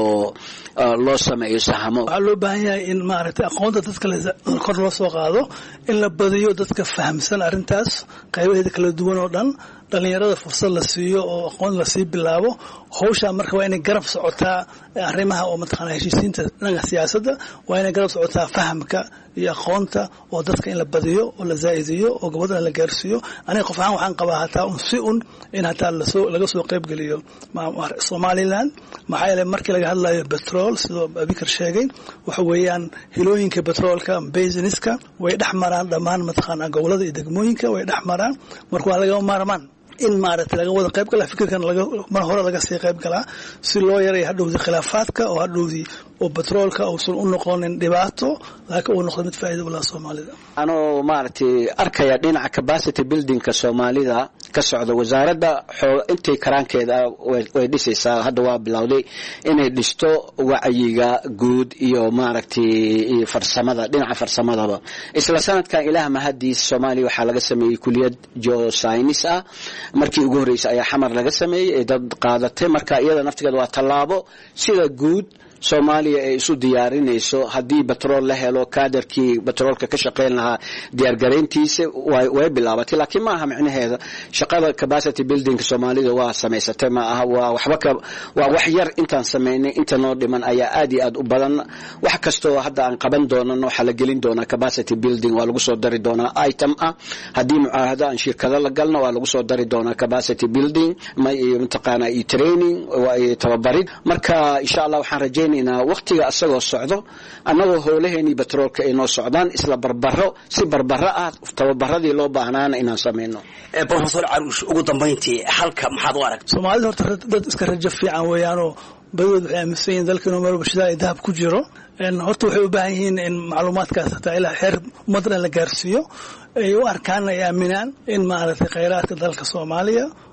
loo sameeyo sahamo. waxaa loo baahan yahay in maaragtay aqoonta dadka kor loo soo qaado in la badiyo dadka fahamsan arrintaas qaybaheeda kala duwan oo dhan dhalinyarada fursad la siiyo oo aqoon la sii bilaabo. hawsha marka waa inay garab socotaa arrimaha oo mataqaanaa heshiisiinta dhanka siyaasadda waa inay garab socotaa fahamka iyo aqoonta oo dadka in la badiyo oo la zaa'idiyo oo gobadana la gaarsiiyo. aniga qof ahaan waxaan qabaa hataa un si un in hataa lasoo laga soo qayb geliyo Somaliland maxaa yeelay markii laga hadlayo petrol sidoo Abikar sheegay waxa weeyaan hilooyinka petrolka basiniska way dhex maraan dhammaan mataqaanaa gobolada iyo degmooyinka way dhex maraan. marka waa laga maarmaan in maaragtay laga wada qayb gala fikirkan laga mar hore laga sii qayb galaa si loo yareeyo hadhowdii khilaafaadka oo hadhowdii oo batroolka uusan u noqonin dhibaato laakiin uu noqdo mid faa'iido u leh Soomaalida. anoo maaragtay arkaya dhinaca capacity buildingka Soomaalida ka socda wasaaradda intay karaankeeda way dhisaysaa hadda waa bilowday inay dhisto wacyiga guud iyo maaragtay farsamada dhinaca farsamadaba. isla sanadkan ilaah mahadiis Soomaaliya waxaa laga sameeyay kuliyad geoscience ah markii ugu horeysay ayaa xamar laga sameeyay dad qaadatay. marka iyada naftigeeda waa tallaabo sida guud Soomaaliya ay isu diyaarinayso haddii batrool la helo kaadarkii batroolka ka shaqeyn lahaa diyaar gareyntiisa way way bilaabatay. laakiin ma aha macnaheeda shaqada capacity building Soomaalida waa samaysatay ma aha waa waxba ka waa wax yar intaan sameynay inta noo dhiman ayaa aad iyo aad u badan. wax kasto hadda aan qaban doonano waxa la gelin doonaa capacity building waa lagu soo dari doonaa item ah haddii mucaahado aan shirkado la galno waa lagu soo dari doonaa capacity building ma mataqaanaa iyo training waa tababarid. marka insha Allah waxaan rajeynaa waqtiga asagoo socdo annagoo howlaheeni batroolka ay noo socdaan isla barbaro si barbaro ah tababaradii loo baahnaana inaan sameeyno. ee professor Caruush ugu dambeyntii halka maxaad u aragtay? Soomaalida horta dad iska rajo fiican weeyaanoo badood waxay aaminsan yihiin dalkan mar bulshada ay dahab ku jiro. een horta waxay u baahan yihiin in macluumaadkaas hataa ilaa heer ummadna la gaarsiiyo ay u arkaan ay aaminaan in maaragtay kheyraadka dalka Soomaaliya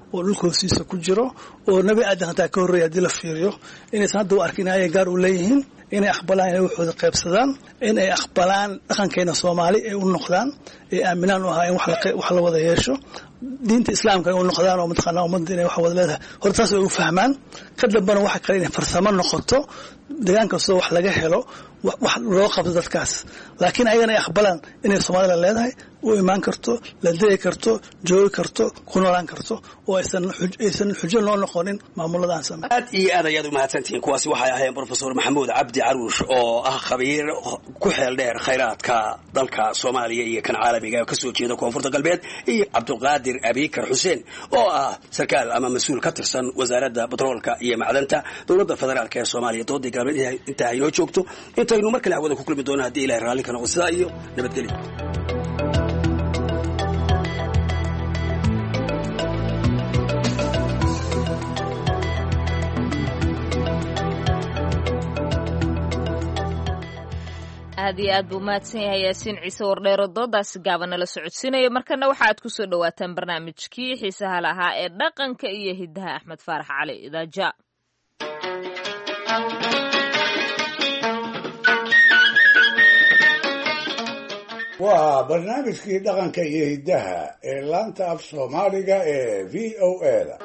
oo dhulka hoostiisa ku jiro oo nebi aadan hataa ka horreeya haddii la fiiriyo inaysan hadda u arkin ayay gaar u leeyihiin inay aqbalaan inay waxooda qaybsadaan inay aqbalaan dhaqankeena soomaali ay u noqdaan ay aaminaan u ahaa in wax la wada yeesho diinta islaamka ay u noqdaan oo mataqaanaa ummadda inay wax wada leedahay horta taas ay u fahmaan ka dambana waxa kale inay farsamo noqoto deegaan kastoo wax laga helo wax loo qabto dadkaas laakiin ayagana ay aqbalaan inay soomaalida leedahay u imaan karto la degi karto joogi karto ku noolaan karto oo aysan aysan xujo loo noqonin maamuladan samee aad iyo aad ayaad u mahadsantihiin kuwaasi waxay ahaayeen professor maxamuud cabdi caruush oo ah khabiir ku xeel dheer khayraadka dalka soomaaliya iyo kan caalamiga ka soo jeeda koonfurta galbeed iyo cabdulqaadir abikar xuseen oo ah sarkaal ama mas-uul ka tirsan wasaaradda batroolka iyo macdanta dowladda federaalk ee soomaaliya doodii galbeed intaa inoo joogto intaynu mar kale hawada ku kulmi doono haddii ilahay raalli ka noqo sidaa iyo nabadgelyo aad iyo aad buu mahadsan yahay yaasiin ciise wardheero doodaasi gaaban nala socodsiinaya markana waxa aad ku soo dhowaataan barnaamijkii xiisaha lahaa ee dhaqanka iyo hiddaha axmed faarax cali idaaja waa barnaamijkii dhaqanka iyo hiddaha ee laanta af soomaaliga ee v o a da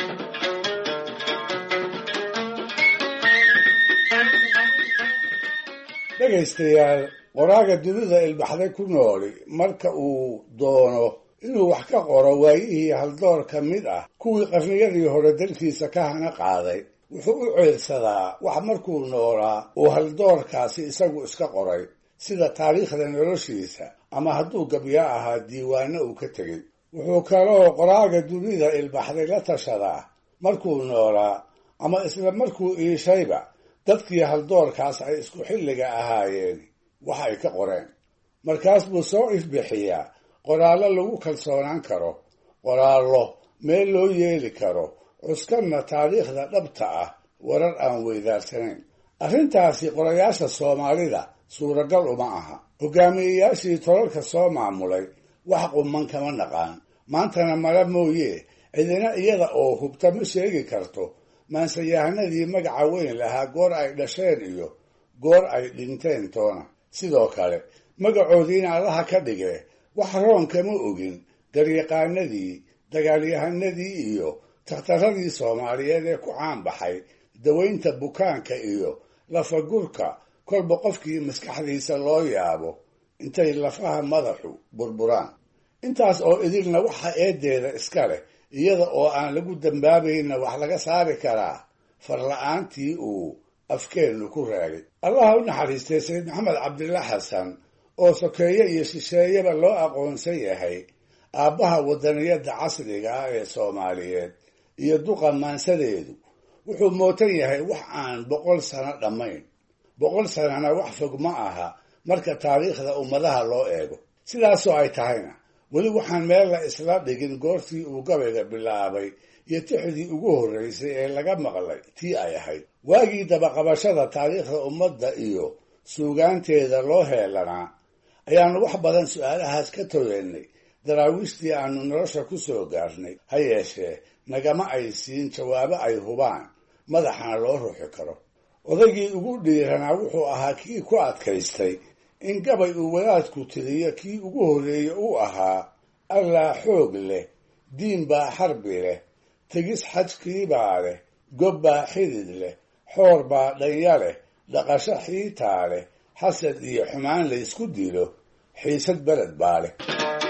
dhegaystayaal qoraaga dunida ilbaxday ku nooli marka uu doono inuu wax ka qoro waayihii haldoor ka mid ah kuwii qarniyadii hore dalkiisa ka hana qaaday wuxuu u ceelsadaa wax markuu noolaa uu haldoorkaasi isagu iska qoray sida taariikhda noloshiisa ama hadduu gabyo ahaa diiwaano uu ka tegey wuxuu kaloo qoraaga dunida ilbaxday la tashadaa markuu noolaa ama isla markuu iishayba dadkii haldoorkaas ay isku xilliga ahaayeen wax ay ka qoreen markaas buu soo ifbixiyaa qoraallo lagu kalsoonaan karo qoraallo meel loo yeeli karo cuskanna taariikhda dhabta ah warar aan weydaarsanayn arrintaasi qorayaasha soomaalida suuragal uma aha hogaamiyeyaashii tolalka soo maamulay wax qumman kama naqaan maantana mala mooye cidina iyada oo hubta ma sheegi karto maansayahanadii magaca weyn lahaa goor ay dhasheen iyo goor ay dhinteen toona sidoo kale magacoodiina allaha ka dhige wax roon kama ogin garyaqaanadii dagaalyahanadii iyo takhtaradii soomaaliyeed ee ku caan baxay dawaynta bukaanka iyo lafagurka kolba qofkii maskaxdiisa loo yaabo intay lafaha madaxu burburaan intaas oo idilna waxa eedeeda iska leh iyada oo aan lagu dambaabayna wax laga saari karaa farla-aantii uu afkeennu ku raagay allaha u naxariistay sayid maxamed cabdilla xasan oo sokeeye iyo shisheeyaba loo aqoonsan yahay aabbaha wadaniyadda casriga ah ee soomaaliyeed iyo duqa maansadeedu wuxuu mootan yahay wax aan boqol sano dhammayn boqol sanana wax fog ma aha marka taariikhda ummadaha loo eego sidaasoo ay tahayna weli waxaan meel la isla dhigin goortii uu gabayga bilaabay iyo tixdii ugu horraysay ee laga maqlay tii ay ahayd waagii dabaqabashada taariikhda ummadda iyo suugaanteeda loo heelanaa ayaannu wax badan su-aalahaas ka togeennay daraawiishtii aanu nolosha ku soo gaarnay ha yeeshee nagama ay siin jawaabo ay hubaan madaxana loo ruuxi karo odaygii ugu dhiiranaa wuxuu ahaa kii ku adkaystay in gabay uu wadaadku tiriyo kii ugu horreeye uu ahaa allaa xoog leh diin baa xarbi leh tegis xajkiibaa leh gob baa xidid leh xoor baa dhanya leh dhaqasho xiitaa leh xasad iyo xumaan laysku dilo xiisad beled baa leh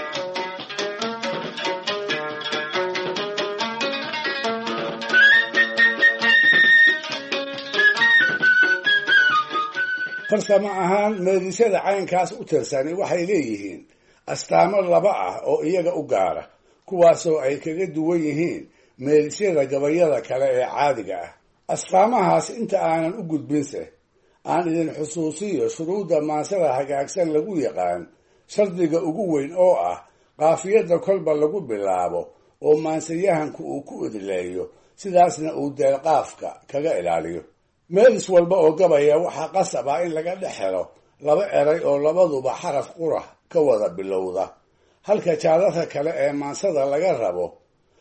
farsamo ahaan meedisyada caynkaas u tirsani waxay leeyihiin astaamo laba ah oo iyaga u gaara kuwaasoo ay kaga duwan yihiin meedisyada gabayada kale ee caadiga ah astaamahaas inta aanan u gudbinse aan idin xusuusiyo shuruudda maansada hagaagsan lagu yaqaan shardiga ugu weyn oo ah qaafiyadda kolba lagu bilaabo oo maansayahanku uu ku idleeyo sidaasna uu deelqaafka kaga ilaaliyo meedis walba oo gabaya waxaa qasab ah in laga dhex helo laba eray oo labaduba xaraf qura ka wada bilowda halka jaadadka kale ee maansada laga rabo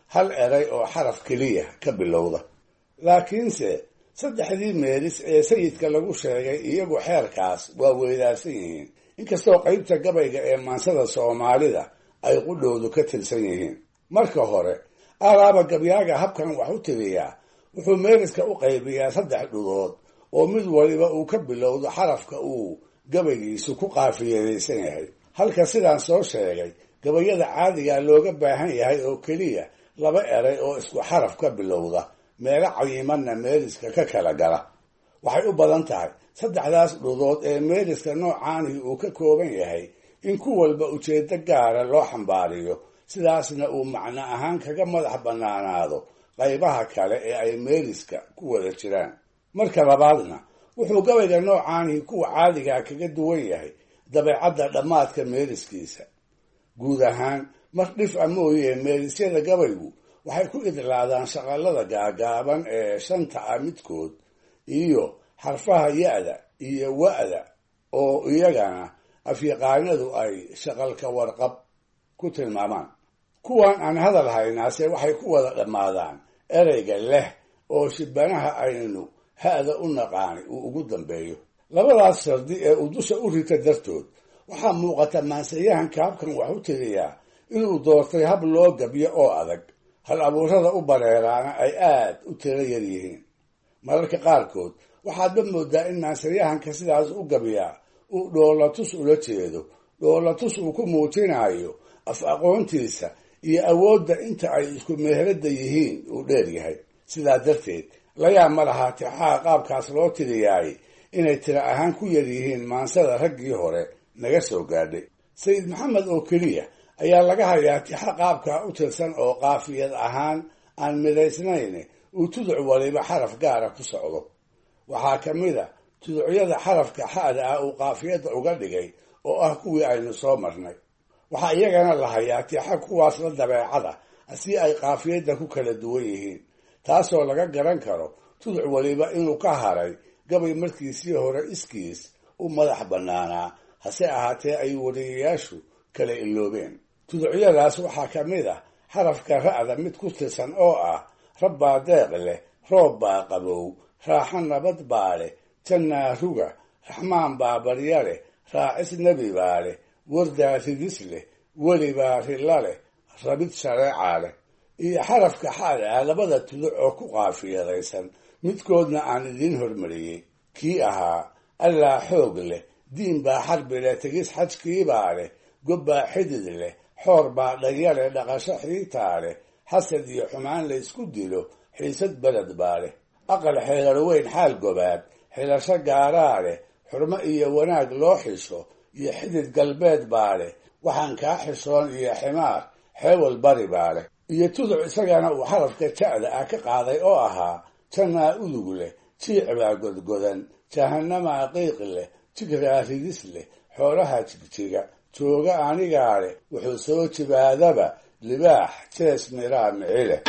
hal eray oo xaraf keliya ka bilowda. laakiinse saddexdii meelis ee sayidka lagu sheegay iyagu xeerkaas waa weydaarsan yihiin, inkastoo qaybta gabayga ee maansada soomaalida ay qudhoodu ka tirsan yihiin. marka hore alaaba gabyaaga habkan wax u tiriyaa wuxuu meeliska u qaybiyaa saddex dhudood oo mid waliba uu ka bilowdo xarafka uu gabaygiisu ku qaafiyadaysan yahay, halka sidaan soo sheegay gabayada caadiga looga baahan yahay oo keliya laba eray oo isku xaraf ka bilowda, meelo cayimanna meeliska ka kala gala. waxay u badan tahay saddexdaas dhudood ee meeliska noocaanii uu ka kooban yahay in ku walba ujeedo gaara loo xambaariyo, sidaasna uu macno ahaan kaga madax bannaanaado qaybaha kale ee ay meeliska ku wada jiraan. marka labaadna wuxuu gabayga noocaanii kuwa caadigaa kaga duwan yahay dabeecadda dhammaadka meeliskiisa. guud ahaan mar dhif a mooyee meelisyada gabaygu waxay ku idlaadaan shaqallada gaagaaban ee shanta ah midkood iyo xarfaha ya-da iyo wa-da oo iyagana afyaqaanadu ay shaqalka warqab ku tilmaamaan. kuwan aan hadal haynaase waxay ku wada dhammaadaan ereyga leh oo shibanaha aynu ha-da u naqaani uu ugu dambeeyo. labadaas shardi ee uu dusha u rita dartood waxaa muuqata maansayahanka habkan wax u tiriyaa inuu doortay hab loo gabyo oo adag, hal abuurada u bareeraana ay aad u tiro yar yihiin. mararka qaarkood waxaadba moodaa in maansayahanka sidaas u gabyaa uu dhoolatus ula jeedo, dhoolatus uu ku muujinayo af aqoontiisa iyo awoodda inta ay isku meherada yihiin uu dheer yahay. sidaa darteed layaa ma lahaa tixaha qaabkaas loo tiriyaay inay tiro ahaan ku yar yihiin maansada raggii hore naga soo gaadhay. sayid maxamed oo keliya ayaa laga hayaa tixa qaabkaa u tirsan oo qaafiyad ahaan aan midaysnayn uu tuduc waliba xaraf gaara ku socdo. waxaa ka mid a tuducyada xarafka xa'da ah uu qaafiyadda uga dhigay oo ah kuwii aynu soo marnay. waxaa iyagana la hayaa tixa kuwaas la dabeecada si ay qaafiyadda ku kala duwan yihiin, taasoo laga garan karo tuduc waliba inuu ka haray gabay markiisii hore iskiis u madax bannaanaa, hase ahaatee ay wariyayaashu kala iloobeen. tuducyadaas waxaa ka mid ah xarafka ra'da mid ku tirsan oo ah rabbaa deeq leh, roob baa qabow, raaxo nabad baa leh, jannaa ruga, raxmaan baa barya leh, raacis nebi baa leh, wardaa ridis leh, weli baa rilla leh, rabid shareecaa leh. iyo xarafka xaada ah labada tuduc oo ku qaafiyadaysan midkoodna aan idiin hormariyey, kii ahaa allaa xoog leh, diin baa xarbi leh, tegis xajkiibaa leh, gob baa xidid leh, xoor baa dhaya leh, dhaqasho xiitaa leh, xasad iyo xumaan la ysku dilo, xiisad beled baa leh, aqal xeerar weyn xaal gobaad, xilasho gaaraa leh, xurmo iyo wanaag loo xisho, iyo xidid galbeed baa leh, waxaan kaa xishoon iyo ximaar xeewal bari baa leh. iyo tuduc isagana uu xarafka ja'da ah ka qaaday oo ahaa jannaa udug leh, jiic baa godgodan, jahanamaa qiiq leh, jigraa ridis leh, xoolaha jigjiga, jooga anigaa leh, wuxuu soo jibaadaba libaax jees miraa mici leh.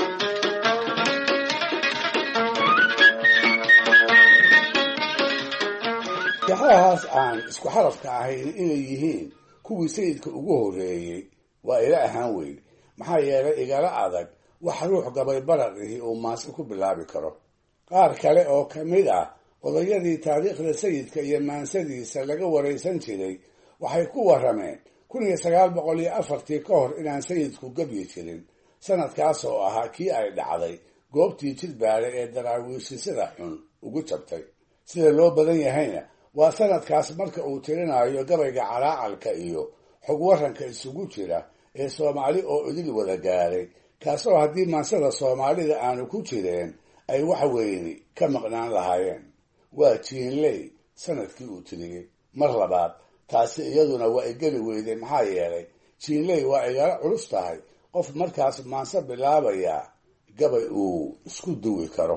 tixahaas aan isku xarafka ahayn inay yihiin kuwii sayidka ugu horreeyey waa ila ahaan weyn, maxaa yeelay igala adag wax ruux gabay baraqihii uu maanse ku bilaabi karo. qaar kale oo ka mid ah odayadii taariikhda sayidka iyo maansadiisa laga waraysan jiray waxay ku warrameen kun iyo sagaal boqol iyo afartii ka hor inaan sayidku gabyi jirin, sanadkaas oo ahaa kii ay dhacday goobtii jidbaale ee daraawiishi sida xun ugu jabtay. sida loo badan yahayna waa sanadkaas marka uu tirinayo gabayga calaacalka iyo xog waranka isugu jira ee soomaali oo idil wada gaaray, kaasoo haddii maansada soomaalida aanu ku jireen ay wax weyni ka maqnaan lahaayeen. waa jiinley sanadkii uu tiriyey. mar labaad taasi iyaduna waa igeli weyday, maxaa yeelay jiinley waa igala culus tahay qof markaas maanse bilaabaya gabay uu isku duwi karo.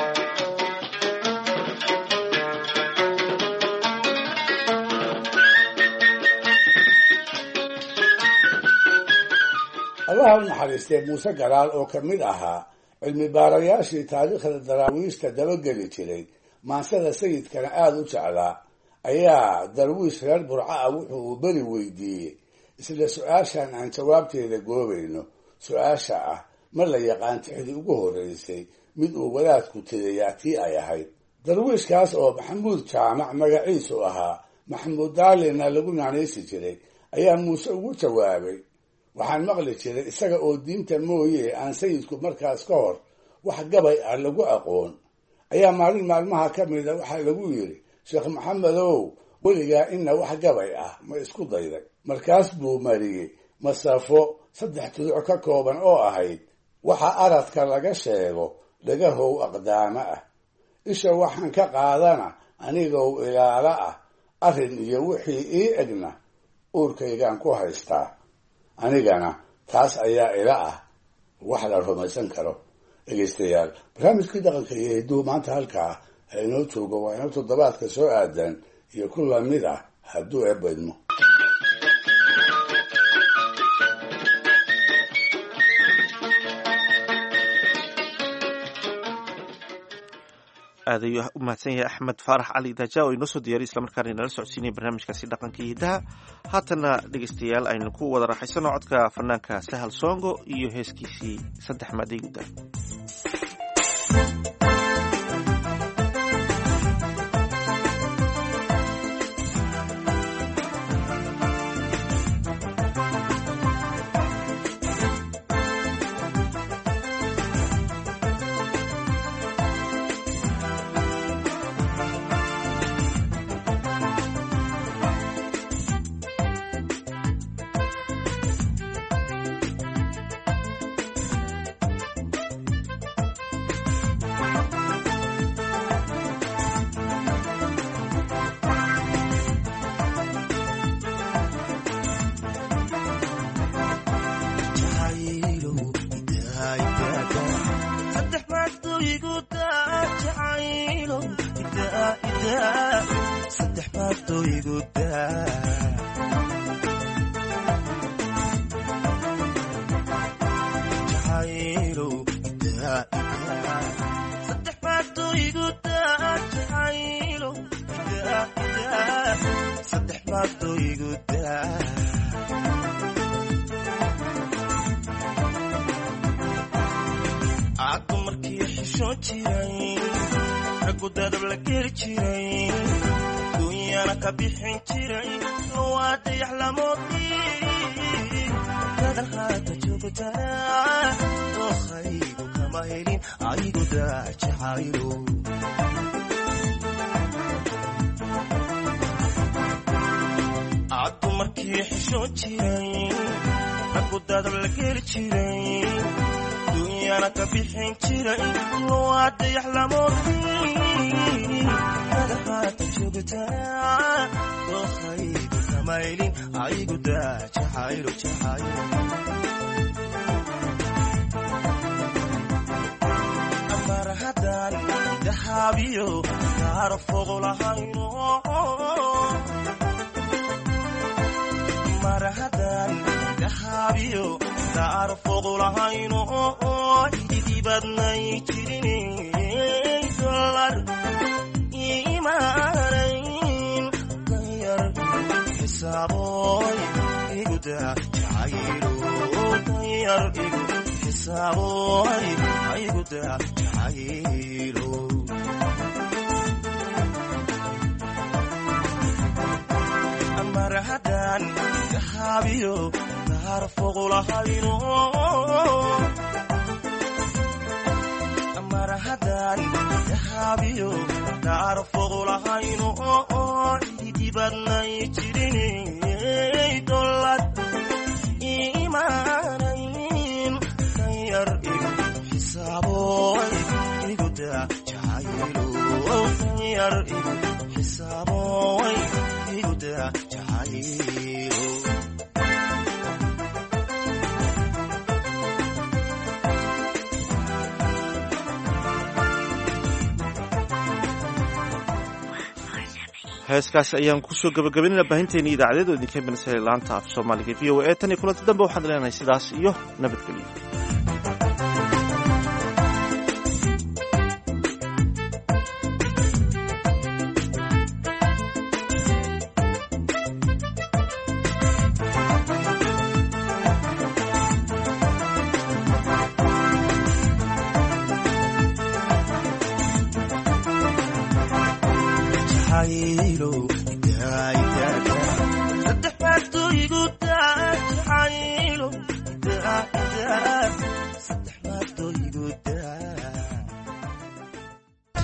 allaha u naxariistee muuse galaal oo ka mid ahaa cilmi baarayaashii taariikhda daraawiishta dabageli jiray, maansada sayidkana aada u jeclaa, ayaa darwiish reer burca ah wuxuu uu beri weydiiyey isla su-aashan aan jawaabteeda goobayno, su-aasha ah ma la yaqaan tixdii ugu horraysay mid uu wadaadku tiriyaa tii ay ahayd darwiishkaas oo maxamuud jaamac magaciisu ahaa maxamuud daalina lagu naanaysi jiray ayaa muuse ugu jawaabay waxaan maqli jiray isaga oo diinta mooye aan sayidku markaas ka hor wax gabay ah lagu aqoon ayaa maalin maalmaha ka mida waxaa lagu yidhi sheekh maxamedow weligaa inna wax gabay ah ma isku dayday markaas buu mariyey masafo saddex tuduc ka kooban oo ahayd waxa aradka laga sheego dhagahow aqdaamo ah isha waxaan ka qaadana anigow ilaalo ah arrin iyo wixii ii egna uurkaygaan ku haystaa anigana taas ayaa ila ah wax la rumaysan karo dhegaystayaal barnaamijkii dhaqanka iyo hidduu maanta halkaa ha inoo joogo waa inoo toddobaadka soo aadan iyo ku lamid ah hadduu eebbaydmo aad ayuu u mahadsan yahay axmed faarax cali daaja oo inoo soo diyaariy islamarkaana inala socodsiinaya barnaamijkaasi dhaqanka iyo hiddaha haatana dhegaystayaal aynu ku wada raaxaysano codka fanaanka sahal songo iyo heeskiisii saddex maadayguda heeskaasi ayaan kusoo gabagabaynayna baahinteena idaacadeed oo idinka imanaysa laanta af soomaaliga v o a tan iyo kulanti dambe waxaan leenahay sidaas iyo nabadgelyo jacaylo